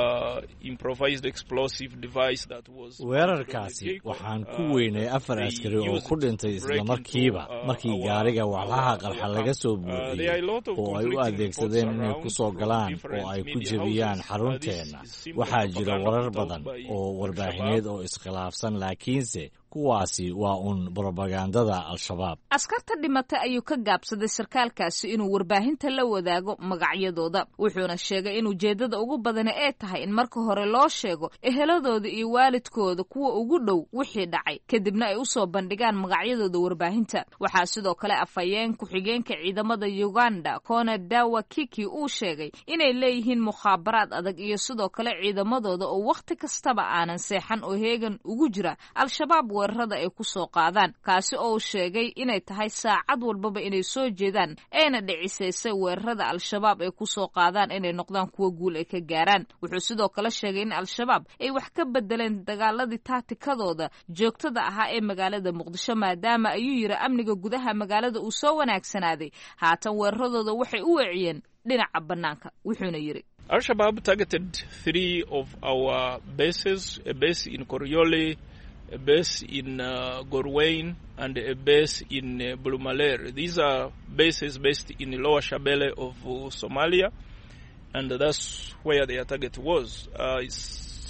improvised explosive device that was. weerarkaasi waxaan ku weynay 4 askari oo ku dhintay isla markiiba markii gaariga walxaha qarxa laga soo buuxiyay oo ay u adeegsadeen inay ku soo galaan oo ay ku jebiyaan xarunteena. waxaa jira warar badan oo warbaahineed oo iskhilaafsan, laakiinse kuwaasi waa propagandada al-shabaab. askarta dhimatay ayuu ka gaabsaday sarkaalkaasi inuu warbaahinta la wadaago magacyadooda, wuxuuna sheegay in ujeedada ugu badan ay tahay in marka hore loo sheego eheladooda iyo waalidkooda kuwa ugu dhow wixii dhacay, kadibna ay u soo bandhigaan magacyadooda warbaahinta. waxaa sidoo kale afhayeen ku-xigeenka ciidamada Uganda Kona Dawa Kiki uu sheegay inay leeyihiin mukhaabaraad adag iyo sidoo kale ciidamadooda oo waqti kastaba aanan seexan oo heegan ugu jira al-shabaab weerarada ay ku soo qaadaan, kaasi oo sheegay inay tahay saacad walbaba inay soo jeedaan ayna dhicisaysay weerarada al-shabaab ay ku soo qaadaan inay noqdaan kuwa guul ay ka gaaraan. wuxuu sidoo kale sheegay in al-shabaab ay wax ka bedeleen dagaaladii taatikadooda joogtada ahaa ee magaalada Muqdisho, maadaama ayuu yiri amniga gudaha magaalada uu soo wanaagsanaaday. haatan weeraradooda waxay u weeciyeen dhinaca banaanka, wuxuuna yiri Al-Shabaab targeted 3 of our bases, a base in Koryole, a base in Gorwein, and a base in Bulumaler. These are bases based in the lower Shabelle of Somalia, and that's where their target was.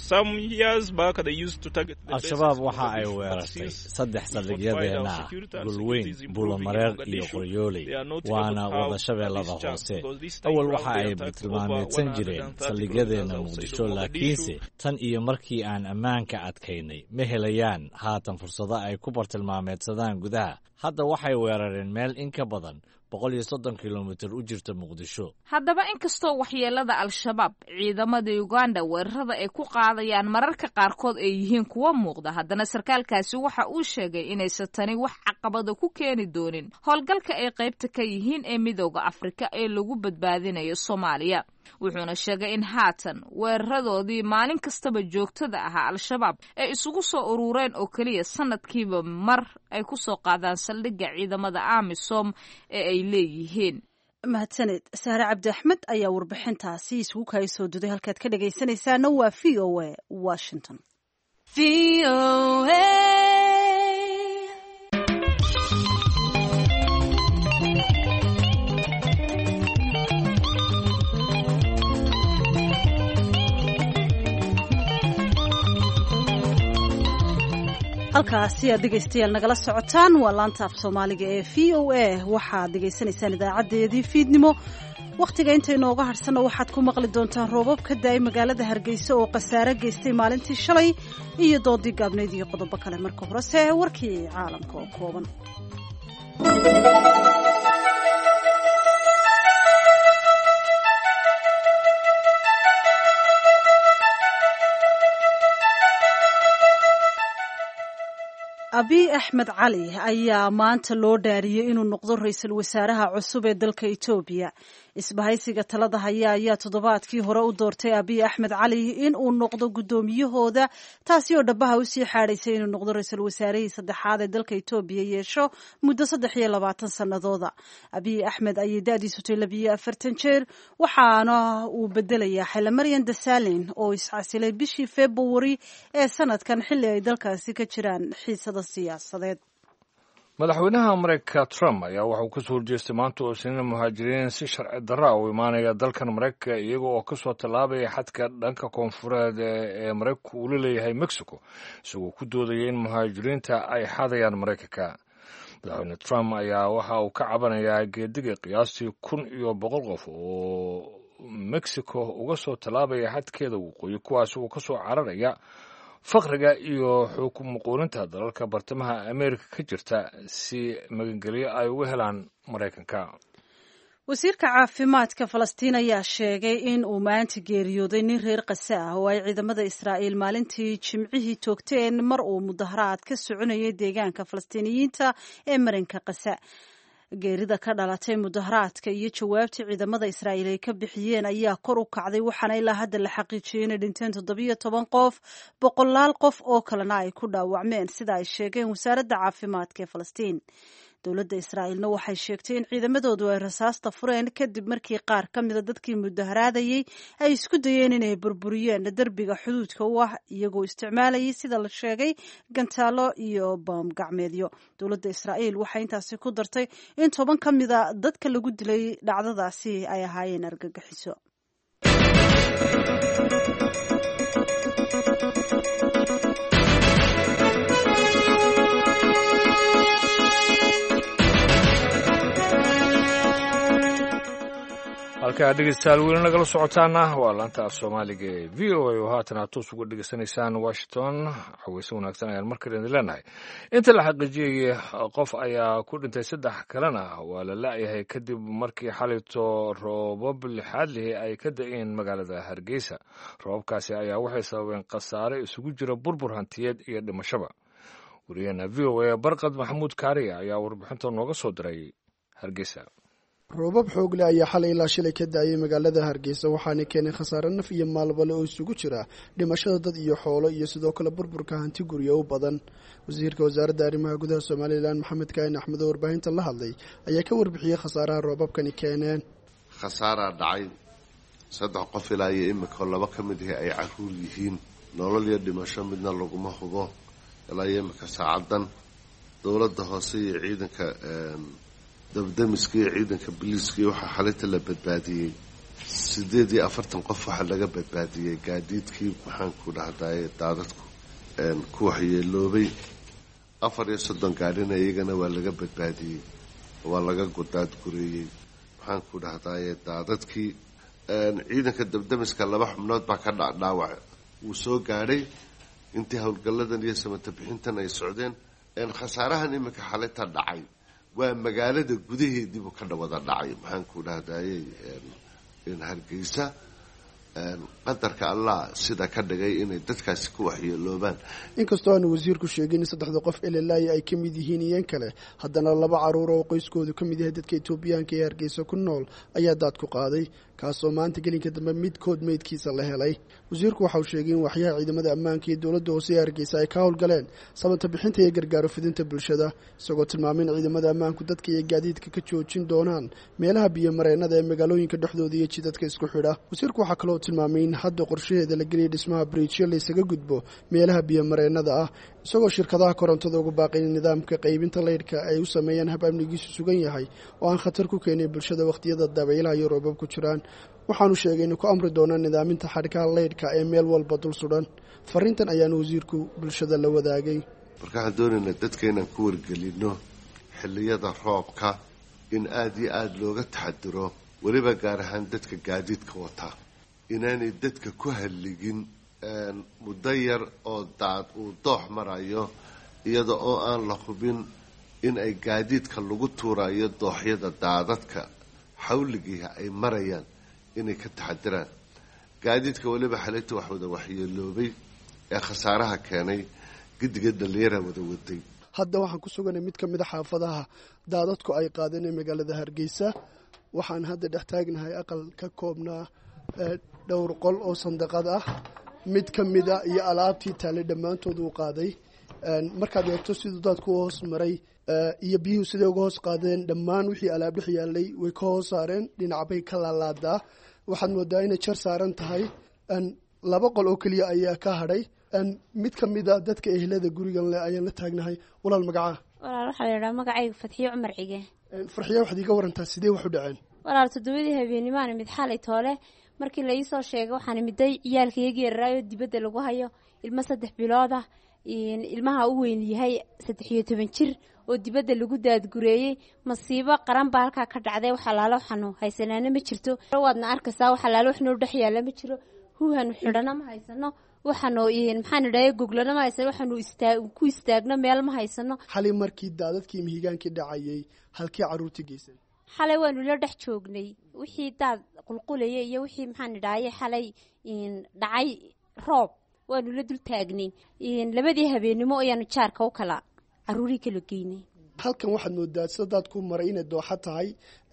al-shabaab waxa ay weerartay 3 saldhigyadeenna ah gulweyn buulamareer iyo qoryooley waana wada shabeellada hoose awal waxa ay tilmaameedsan jireen saldhigyadeenna muqdisho laakiinse tan iyo markii aan ammaanka adkaynay ma helayaan haatan fursado ay ku bartilmaameedsadaan gudaha hadda waxay weerareen meel in ka badan 130 kilomitir u jirta muqdisho haddaba inkastoo waxyeelada al-shabaab ciidamada Uganda weerarada ay ku qaadayaan mararka qaarkood ay yihiin kuwa muuqda haddana sarkaalkaasi waxa uu sheegay inaysan tani wax caqabado ku keeni doonin howlgalka ay qaybta ka yihiin ee midowga Afrika ee lagu badbaadinayo Soomaaliya wuxuuna sheegay in haatan weeraradoodii maalin kastaba joogtada ahaa al-shabaab ay isugu soo urureen oo kaliya sanadkiiba mar ay ku soo qaadaan saldhigga ciidamada AMISOM ee ay leeyihiin mahadsaned Sahra Cabdi Axmed ayaa warbixintaasi isugu kay soo duday halkaad ka dhageysanaysaana waa VOA Washington halkaasi aad dhegaystayaal nagala socotaan waa laanta af soomaaliga ee VOA waxaad dhegaysanaysaan idaacadeedii fiidnimo wakhtiga inta inooga hadhsanna waxaad ku maqli doontaan roobab ka da-ay magaalada Hargeysa oo khasaare geystay maalintii shalay iyo doodii gaabneyd iyo qodobo kale marka horese warkii caalamka oo kooban Abiy Ahmed Cali ayaa maanta loo dhaariyay inuu noqdo ra'iisul wasaaraha cusub ee dalka Itoobiya isbahaysiga talada haya ayaa toddobaadkii hore u doortay Abiy Ahmed Cali in uu noqdo gudoomiyahooda taasi oo dhabaha u sii xaadhaysay inuu noqdo ra'iisul wasaarihii saddexaad ee dalka Itoobiya yeesho muddo 23 sanadooda Abiy Ahmed ayay da'diisu 42 jeer waxaana uu bedelayaa Xilmaryan Desalegn oo iscasilay bishii February ee sanadkan xilli ay dalkaasi ka jiraan xiisada siyaasadeed madaxweynaha Mareykanka Trump ayaa waxa uu ka soo horjeestay maanta oo sinna muhaajiriin si sharci darro ah u imaanaya dalkan Mareykanka iyaga oo ka soo tallaabaya xadka dhanka koonfureed ee Mareykanku uu leeyahay Mexico isagoo ku doodaya in muhaajiriinta ay xadayaan Mareykanka madaxweyne Trump ayaa waxa uu ka cabanayaa geediga qiyaastii 1,100 qof oo Mexico uga soo tallaabaya xadkeeda waqooyi kuwaas oo ka soo cararaya faqriga iyo xukuum muquulinta dalalka bartamaha Ameerika ka jirta si magangelyo ay uga helaan Mareykanka wasiirka caafimaadka Falastiin ayaa sheegay in uu maanta geeriyooday nin reer Qasa ah oo ay ciidamada Israa'iil maalintii Jimcihii toogteen mar uu mudaharaad ka soconayay deegaanka Falastiiniyiinta ee marinka Qasa geerida ka dhalatay mudaharaadka iyo jawaabtii ciidamada Israa'iil ay ka bixiyeen ayaa kor u kacday waxaana ilaa hadda la xaqiijiyay in dhinteen 17 qof 100 qof oo kalena ay ku dhaawacmeen sida ay sheegeen wasaaradda caafimaadka ee Falastiin dowladda Israa'iilna waxay sheegtay in ciidamadoodu ay rasaasta fureen kadib markii qaar ka mid ah dadkii mudaharaadayay ay isku dayeen inay burburiyeen darbiga xuduudka u ah iyagoo isticmaalayay sida la sheegay gantaalo iyo bam gacmeedyo dowladda Israa'iil waxay intaasi ku dartay in 10 ka mid ah dadka lagu dilay dhacdadaasi ay ahaayeen argagixiso halkaa dhegeystayaal weli nagala socotaana waa laanta af soomaaliga ee VOA oo haatan aad toos uga dhegeysanaysaan Washington xaweyso wanaagsan ayaan markale idin leenahay inta la xaqiijiyey qof ayaa ku dhintay 3 kalena waa la la'yahay kadib markii xalito roobab lixaad leh ay ka da'een magaalada Hargeysa roobabkaasi ayaa waxay sababeen khasaare isugu jira burbur hantiyeed iyo dhimashaba wariyana VOA Barqad Maxamuud Kaariya ayaa warbixinta nooga soo diray Hargeysa roobab xoog leh ayaa xalay ilaa shilay ka daayay magaalada Hargeysa waxaana keenay khasaare naf iyo maalba leh oo isugu jira dhimashada dad iyo xoolo iyo sidoo kale burburka hanti guryo u badan wasiirka wasaaradda arrimaha gudaha Soomaaliland Maxamed Kaain Axmed oo warbaahinta la hadlay ayaa ka warbixiyay khasaaraha roobabkani keeneen khasaara dhacay 3 qof ilaa iyo imika 2 ka mid ah ay caruur yihiin nolol iyo dhimasho midna laguma hubo ilaa iyo imika saacadan dowladda hoose iyo ciidanka dabdamiska iyo ciidanka booliiska waxaa xalinta la badbaadiyey 48 qof waxaa laga badbaadiyey gaadiidkii maxaanku dhahdaye daadadku ku waxyeeloobay 34 gaadhina iyagana waa laga badbaadiyey waa laga daadgureeyey maxaanku dhahdaye daadadkii ciidanka dabdamiska 2 xubnood baa ka dhaawac wuu soo gaadhay intii howlgalladan iyo samata bixintan ay socdeen khasaarahan iminka xalinta dhacay waa magaalada gudaheediibu ka wada dhacay maxaanku dhahdaye hargeysa qadarka allah sida ka dhigay inay dadkaasi ku waxyeeloobaan. inkastoo aanu wasiirku sheegin in 3 qof elelaayi ay ka mid yihiin iyeen kale haddana 2 caruur oo qoyskoodu ka mid yahay dadka Itoobiyaanka ee Hargeysa ku nool ayaa daad ku qaaday kaasoo maanta gelinka dambe midkood meydkiisa la helay. wasiirku waxa uu sheegay in waxyaha ciidamada ammaanka ee dowladda hoose ee Hargeysa ay ka howlgaleen samata bixinta iyo gargaar fidinta bulshada isagoo tilmaamay in ciidamada ammaanku dadka iyo gaadiidka ka joojin doonaan meelaha biyo mareenada ee magaalooyinka dhexdooda iyo jidadka isku xidha. wasiirku waxa kale oo tilmaamay in hadda qorshaheeda la geliyay dhismaha bridge la isaga gudbo meelaha biyo mareenada ah isagoo shirkadaha korontada ugu baaqay in nidaamka qaybinta leydhka ay u sameeyaan hab amnigiisu sugan yahay oo aan khatar ku keenin bulshada waqtiyada dabaylaha iyo roobab ku jiraan. waxaanu sheegay inuu ku amri doono nidaaminta xadhkaha leydhka ee meel walba dul sudan. fariintan ayaanu wasiirku bulshada la wadaagay. marka waxaan doonaynaa dadka inaan ku wargelino xilliyada roobka in aad iyo aad looga taxadiro weliba gaar ahaan dadka gaadiidka wata inaanay dadka ku halligin muddo yar oo daad uu doox marayo iyada oo aan la hubin in ay gaadiidka lagu tuurayo dooxyada daadadka xawligiiha ay marayaan inay ka taxadiraan. gaadiidka weliba xalinta wax wada waxyeeloobay ee khasaaraha keenay gidiga dhalinyara wada waday. hadda waxaan ku suganay mid ka mid a xaafadaha daadadku ay qaadeen ee magaalada Hargeysa. waxaan hadda dhex taagnahay aqal ka koobnaa dhowr qol oo sandaqad ah mid ka mid a iyo alaabtii taale dhammaantood uu qaaday. markaad eegto siduu daadku hoos maray iyo biyuhu siday uga hoos qaadeen dhammaan wixii alaab dhex yaalay way ka hoos saareen dhinac bay ka laalaadaa. waxaad moodaa inay jar saaran tahay. 2 qol oo keliya ayaa ka hadhay. mid ka mid a dadka ehlada gurigan leh ayaan la taagnahay. walaal magacaa? walaal waxaa la yidhaha magacayga Fadxiyo Cumar Cige. Farxiyo waxaad iga warantaa sidee wax u dhaceen? walaal 7 habeenimo mid xalay toole markii la ii soo sheegay waxaan miday ciyaalkayga yaraayo dibadda lagu hayo ilmo 3 bilood ah ilmaha u weyn yahay 13 jir oo dibadda lagu daadgureeyay masiibo qaran baa halka ka dhacday waxa laalo xanu haysanaana ma jirto waadna arkaysaa waxa laalo wax noo dhex yaala ma jiro huhan xidhana ma haysano waxaanu maxaan idhahay googlana ma haysano waxaanu ku istaagno meel ma haysano. xalay markii daadadkii mihigaanka dhacayay halkii caruurta geysay xalay waanu la dhex joognay wixii daad qulqulayay iyo wixii maxaan idhahay xalay dhacay roob waanu la dul taagnay 2 habeenimo ayaanu jaarka u kala caruurii kala geynay. halkan waxaad moodaa sida daadku maray inay dooxa tahay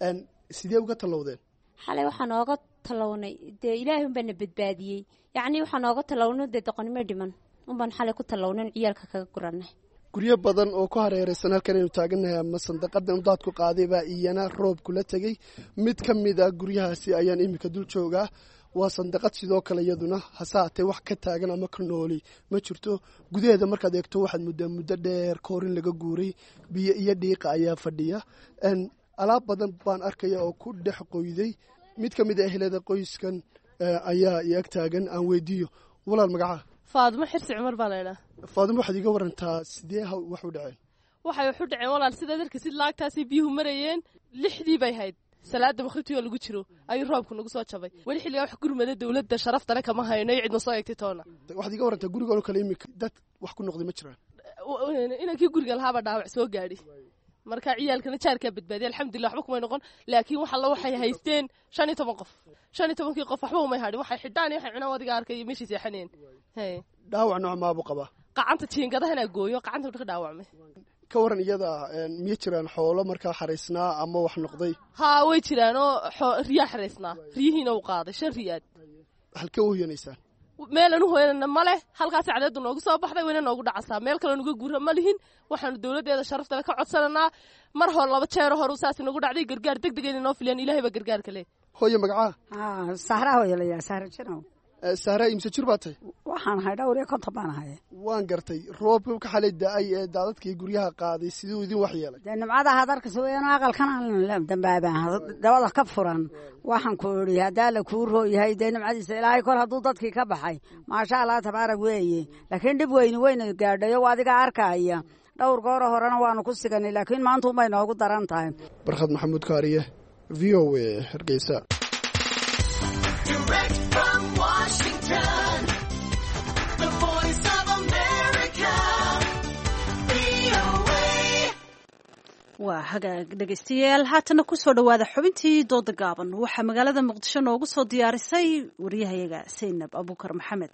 sidee uga talowdeen? xalay waxaan ooga talawnay dee ilaahay unbana badbaadiyey yacni waxaan ooga talawno dee doqonimo dhiman unbaan xalay ku talawnan ciyaalka kaga guranay. guryo badan oo ku hareeraysan halkan aynu taaganahay ama sandaqadan daadku qaaday baa iyana roob kula tegay. mid ka mid a guryahaasi ayaan iminka dul joogaa. waa sandaqad sidoo kale iyaduna hasaatee wax ka taagan ama ka nooli ma jirto. gudaheeda markaad eegto waxaad muddaa muddo dheer kahor in laga guuray biyo iyo dhiiqa ayaa fadhiya. alaab badan baan arkaya oo ku dhex qoyday. mid ka mid a ehlada qoyskan ayaa ag taagan aan weydiiyo. walaal magacaa? faadimo xirsi cumar baa laydhaa. faadimo waxaad iga warantaa sidee wax u dhaceen? waxay wax u dhaceen walaal sidaad arkaysid laagtaasay biyuhu marayeen 6dii bay hayd salaada waqtiga lagu jiro ayuu roobku nagu soo jabay wali xilliga wax gurmada dawladda sharaftana kama hayno cidna soo eegtay toona. waxaad iga warantaa guriga oo kale imika dad wax ku noqday ma jiraan? inankii guriga lahaaba dhaawac soo gaadhi marka ciyaalkana jaarkaa badbaadiyay alxamdulilah waxba kumay noqon laakiin waxa la waxay haysteen 15 qof 15kii qof waxba umay hadhin waxay xidhaan waxay cunaan wadiga arkay meeshii seexaneen. dhaawac nooc maabu qabaa? qacanta jiingadahana gooyo qacanta ka dhaawacmay. ka waran iyada miya jiraan xoolo markaa xaraysnaa ama wax noqday? haa way jiraan oo riyaa xaraysnaa riyihiina u qaaday 5 riyaad. halkee u hoyanaysaan? meelan u hoyanana male halkaas cadeedu noogu soo baxday wayna noogu dhacasaa meel kale nuga guura ma lihin waxaanu dawladeeda sharafta ka codsananaa mar hor 2 jeer hor saas nagu dhacday gargaar degdeg ah inoo filan ilaahay ba gargaarka leh. hooyo magacaa? sahra hooyo la yaa sahra jiro. sahra imse jir baatay? waxaan ahay 250 baan ahay. waan gartay roobka ka xalay daay ee daadadkii guryaha qaaday sidoo idin wax yeelay nimcada hadarka soo yeena aqalkan aan dambaabaan dabada ka furan waxaan ku iri hadaa la ku rooyahay nimcadiisa ilaahay kor haduu dadkii ka baxay ma sha Allah tabaarak weeye laakiin dib weyn gaadhayo adiga arkaya dhowr goor horena waanu ku siganay laakiin maanta uma inoogu daran tahay. Barkhad Maxamuud Kaariye VOA Hargeysa. Direct from Washington, the voice of America, VOA. waa hagaag dhegaystayaal haatana ku soo dhawaada xubintii dooda gaaban waxaa magaalada Muqdisho noogu soo diyaarisay wariyahayaga Saynab Abuukar Maxamed.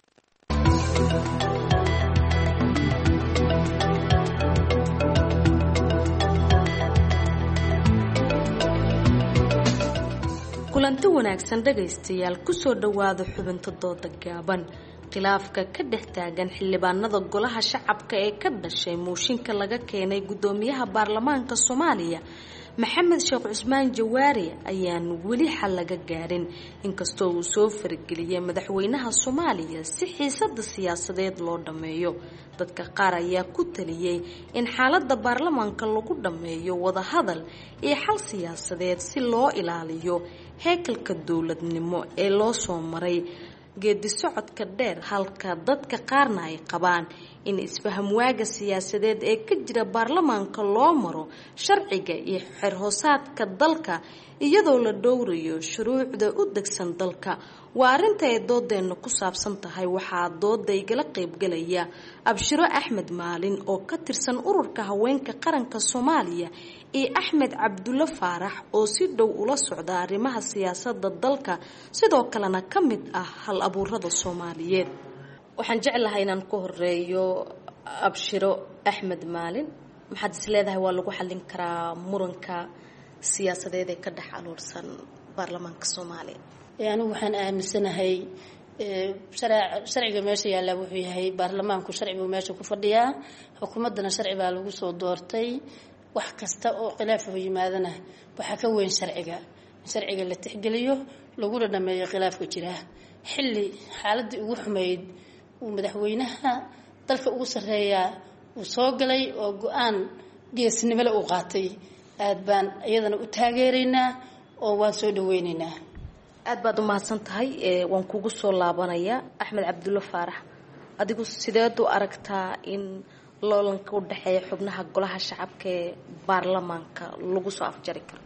kulanti wanaagsan dhagaystayaal ku soo dhawaada xubinta dooda gaaban. khilaafka ka dhex taagan xildhibaanada golaha shacabka ee ka dhashay mooshinka laga keenay gudoomiyaha baarlamaanka Soomaaliya Maxamed Sheekh Cusmaan Jawaari ayaan weli xal laga gaarin inkastoo uu soo fargeliyay madaxweynaha Soomaaliya si xiisada siyaasadeed loo dhameeyo. dadka qaar ayaa ku taliyay in xaaladda baarlamaanka lagu dhameeyo wada hadal iyo xal siyaasadeed si loo ilaaliyo heekalka dawladnimo ee loo soo maray geedi socodka dheer halka dadka qaarna ay qabaan in isfaham waaga siyaasadeed ee ka jira baarlamaanka loo maro sharciga iyo xeer-hoosaadka dalka iyadoo la dhowrayo shuruucda u degsan dalka. waa arinta ay doodeena ku saabsan tahay waxaa dooda igala qaybgalaya Abshiro Axmed Maalin oo ka tirsan ururka haweenka qaranka Soomaaliya iyo Axmed Cabdulla Faarax oo si dhow ula socda arrimaha siyaasadda dalka sidoo kalena ka mid ah hal abuurada Soomaaliyeed. waxaan jeclahay inaan ku horeeyo Abshiro Axmed Maalin. maxaad is leedahay waa lagu xallin karaa muranka siyaasadeed ee ka dhex aluursan baarlamaanka Soomaaliya? anigu waxaan aaminsanahay sharciga meesha yaalla wuxuu yahay baarlamaanku sharcigu meesha ku fadhiyaa xukuumadana sharci baa lagu soo doortay wax kasta oo khilaaf u yimaadana waxa ka weyn sharciga la tixgeliyo laguna dhameeyo khilaafka jira xilli xaaladii ugu xumeyd uu madaxweynaha dalka ugu sareeyaa uu soo galay oo go'aan geesnimo leh uu qaatay aad baan iyadana u taageeraynaa oo waan soo dhaweynaynaa. aad baad u mahadsan tahay waan kugu soo laabanayaa Axmed Cabdulla Faarax. adigu sideed u aragtaa in loolanka u dhaxeeya xubnaha golaha shacabka ee baarlamaanka lagu soo afjari karo?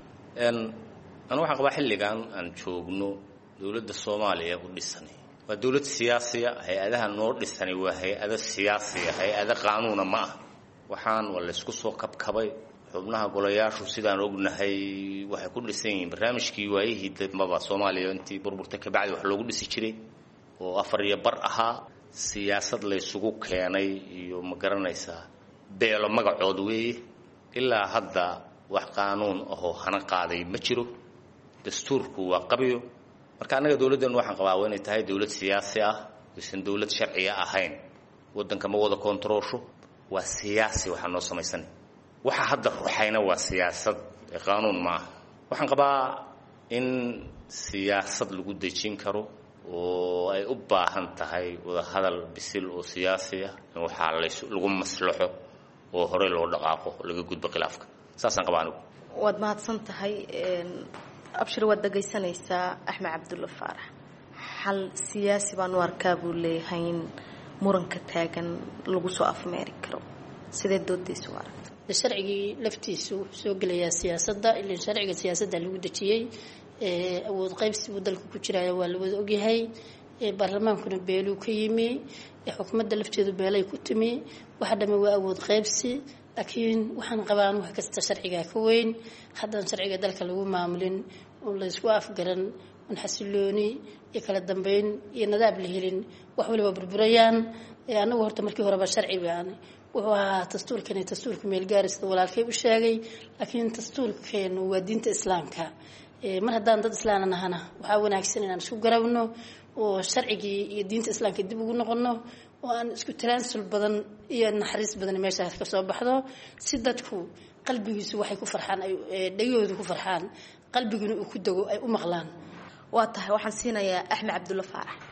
أنا waxaan qabaa xilligan aan joogno dawladda Soomaaliya u dhisan waa dawlad siyaasiya hay'adaha noo dhisan waa hay'ado siyaasiya hay'ado qaanuuna ma ah waxaan wala isku soo kabkabay xubnaha golayaashu sidaan ognahay waxay ku dhisan yihiin barnaamijkii waayihii dadmaba Soomaaliya intii burburta ka bacdi wax loogu dhisi jiray oo 4 iyo bar ahaa siyaasad la isugu keenay iyo ma garanaysaa beelo magacood weeye ilaa hadda wax qaanuun oo hana qaaday ma jiro dastuurku waa qabiyo marka anaga dawladdan waxaan qabaa inay tahay dawlad siyaasi ah isan dawlad sharci ahayn wadanka ma wada kontrolsho waa siyaasi waxa noo samaysan waxa hadda ruuxayna waa siyaasad qaanuun ma waxaan qabaa in siyaasad lagu dejin karo oo ay u baahan tahay wada hadal bisil oo siyaasi ah waxa lagu maslaxo oo hore loo dhaqaaqo laga gudbo khilaafka saasan qabaan. waad mahadsan tahay Abshir. waad dhagaysanaysaa Axmed Cabdulla Faarax. xal siyaasi baan u arkaa buu leeyahay in muranka taagan lagu soo afmeeri karo sidee doodiisu u aragta? sharcigii laftiisu soo gelaya siyaasadda ilaa sharciga siyaasadda lagu dajiyay awood qaybsi uu dalka ku jirayo waa la wada ogyahay baarlamaankuna beeluu ka yimi xukuumadda lafteedu beelay ku timi waxa dhamay waa awood qaybsi laakiin waxaan qabaan wax kasta sharciga ka weyn haddaan sharciga dalka lagu maamulin oo la isku afgaran on xasilooni iyo kala dambeyn iyo nadaab la helin wax waliba burburayaan anagu horta markii horeba sharci baan wuxuu ahaa dastuurka meel gaarista walaalkay u sheegay laakiin dastuurkeenu waa diinta islaamka mar haddaan dad islaan nahana waxaa wanaagsan inaan isku garabno oo sharcigii iyo diinta islaamka dib ugu noqono oo aan isku transul badan iyo naxariis badan meeshaas ka soo baxdo si dadku qalbigiisu waxay ku farxaan ay dhagoodu ku farxaan qalbiguna uu ku dago ay u maqlaan. waa tahay waxaan siinayaa Axmed Cabdulla Faarax.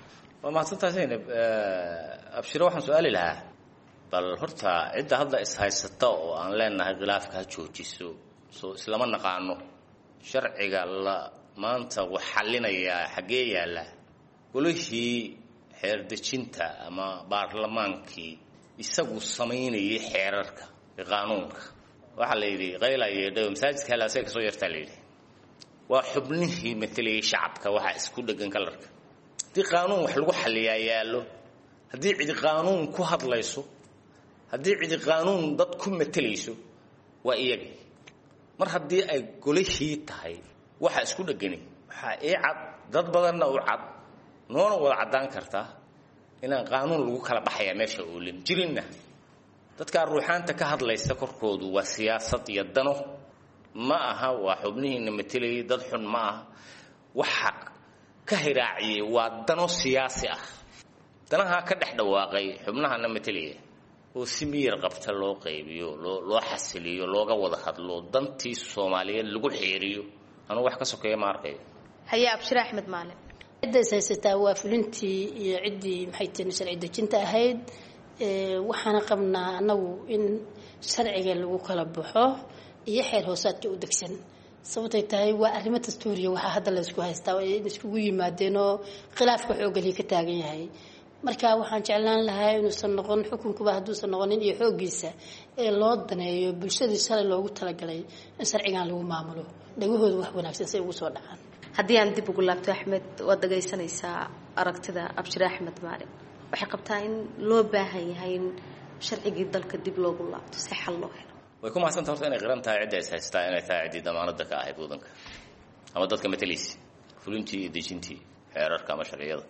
waa mahadsantahay Zainab. Abshiro waxaan su'aali lahaa bal horta cidda hadda is haysata oo aan leenahay khilaafka ha joojiso soo islama naqaano sharciga la maanta wax xalinaya xagee yaala golihii xeer dejinta ama baarlamaankii isagu sameynayay xeerarka qaanuunka waxa la yiri qaylaye dhow masaajidka la seeg soo yarta la yiri waa xubnihii metelay shacabka waxa isku dhagan kalarka di qaanuun wax lagu xaliyaa yaalo hadii cid qaanuun ku hadlayso hadii cid qaanuun dad ku metelayso waa iyaga mar hadii ay golihii tahay waxa isku dhagani waxa ay cad dad badan oo cad noona wada cadaan karta inaan qaanuun lagu kala baxaya meesha oo lim jirina dadka ruuxaanta ka hadlaysa korkoodu waa siyaasad iyo dano ma aha waa xubnihiina metelay dad xun ma aha waxa ka hiraaciyay waa dano siyaasi ah danaha ka dhex dhawaaqay xubnaha metelay oo si miyir qabta loo qaybiyo loo xasiliyo looga wada hadlo dantii Soomaaliyeed lagu xeeriyo anu wax ka sokeeyo ma arkay haya Abshir Ahmed Maalin cidda saysataa waa fulintii iyo ciddii maxay tahay sharci dejinta ahayd waxaana qabnaa anagu in sharciga lagu kala baxo iyo xeer hoosaadka u degsan sababtay tahay waa arrimo dastuuriya waxa hadda la isku haystaa in isku yimaadeen oo khilaafka xooggan ka taagan yahay marka waxaan jeclaan lahaa inuusan noqon xukunkuba hadduusan noqonin iyo xoogiisa ee loo daneeyo bulshadii shalay loogu talagalay in sharcigan lagu maamulo dhagahooda wax wanaagsan si ugu soo dhacaan haddii aan dib ugu laabto Axmed waad dhagaysanaysaa aragtida Abshir Ahmed Maalin waxay qabtaa in loo baahan yahay in sharcigii dalka dib loogu laabto si xal loo helo way ku mahadsan tahay inay qiran tahay cidda haystaa inay tahay cidda damaanada ka ahayd wadanka ama dadka metelis fulintii iyo dejintii xeerarka ama sharciyada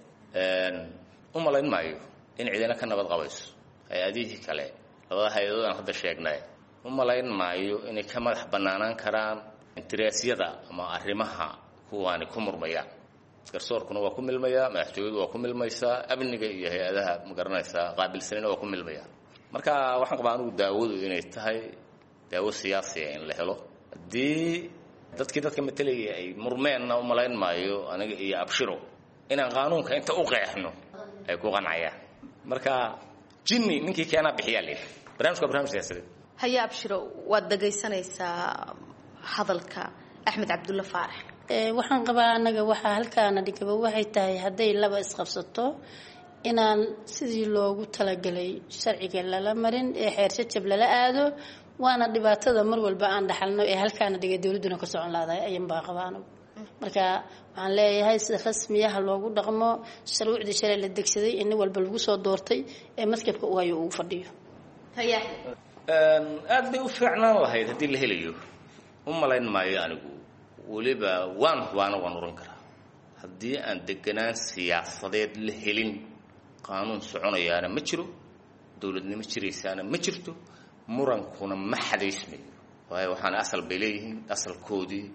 umalayn maayo in cidina ka nabad qabayso hay'adihii kale labada hay'adood aan hadda sheegnay umalayn maayo inay ka madax banaanaan karaan interestiyada ama arrimaha kuwaani ku murmayaan garsoorkuna waa ku milmaya madaxtooyadu waa ku milmaysaa amniga iyo hay'adaha magaranaysa qaabilsanina waa ku milmaya marka waxaan qabaa anigu daawadu inay tahay daawo siyaasi in la helo hadii dadka metelay ay murmeenna umalayn maayo aniga iyo Abshiro inaan qaanuunka inta u qeexno ay ku qanacayaan marka jinni ninkii keena bixiyaale barnaamij siyaasadeed haya Abshiro waad dhagaysanaysaa hadalka Axmed Cabdulla Faarax waxaan qabaa anaga waxa halkaana dhigaba waxay tahay haday laba isqabsato inaan sidii loogu talagalay sharciga lala marin ee xeer jajab lala aado waana dhibaatada mar walba aan dhaxalno ee halkaana dhigay dawladuna ka socon lahayd ayaan baa qabaan marka waxaan leeyahay si rasmi ah loogu dhaqmo sharciga sharci la degsaday in walba lagu soo doortay ee maskabka uu hayo uu fadhiyo haya aad bay u fiicnaan lahayd hadii la helayo umalayn maayo anigu waliba waan oran karaa haddii aan deganaan siyaasadeed la helin qaanuun soconayaana ma jiro dawladnimo jiraysaana ma jirto murankuna ma xadeysmayo waayo waxaan asal bay leeyihiin asalkoodii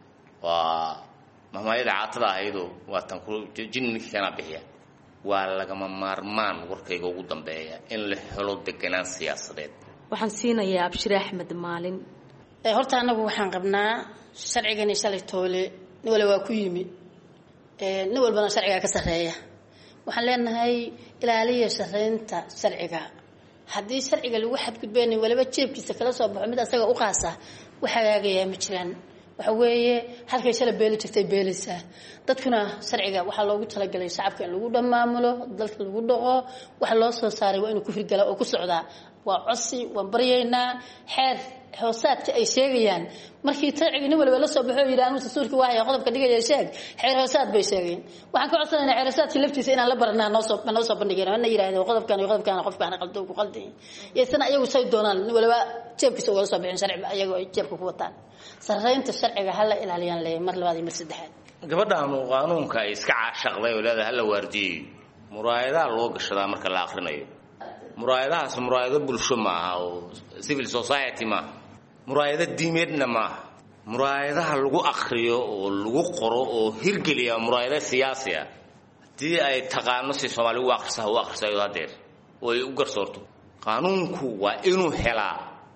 waa mahmaayada caatada ahaydoo waa tan ku jinniga kana bixiya waa lagama maarmaan warkayga ugu dambeeya in la helo deganaan siyaasadeed waxaan siinayaa Abshir Ahmed Maalin horta anagu waxaan qabnaa sharcigan shalay toole nin wala waa ku yimi nin walbana sharciga ka sareeya waxaan leenahay ilaaliya shareynta sharciga haddii sharciga lagu xadgudbeen walaba jeebkiisa kala soo baxo mid asaga u qaasa waxa hagaagaya ma jiraan waxa weeye halkay shalay beeli jirtay beelisa dadkuna sharciga waxa loogu talagalay shacabka in lagu dhamaamulo dalka lagu dhaqo waxa loo soo saaray waa inuu ku firgala oo ku socda waa codsi waan baryaynaa xeer hoosaadka ay sheegayaan markii sharciga nin walba la soo baxo yiraan dastuurka waxa qodobka dhigaya sheeg xeer hoosaad bay sheegeen waxaan ka codsanaynaa xeer hoosaadka laftiisa inaan la baranaa noo soo bandhigeen ana yiraahdo qodobkan qofkaan qaldo ku qalday yeesana ayagu say doonaan nin walba jeebkiisa uga soo bixin sharci ayagu ay jeebka ku wataan sareynta sharciga hal ilaaliyaan leeyahay mar labaad iyo mar saddexaad gabadhaan qaanuunka ay iska caashaqday oo leedahay hal waardiye muraayadaha loo gashadaa marka la akhrinayo muraayadahaas muraayado bulsho ma aha oo civil society ma muraayado diimeedna ma muraayadaha lagu akhriyo oo lagu qoro oo hirgeliya muraayado siyaasi ah hadii ay taqaano si Soomaali u akhrisayo hadeer oo ay u garsoorto qaanuunku waa inuu helaa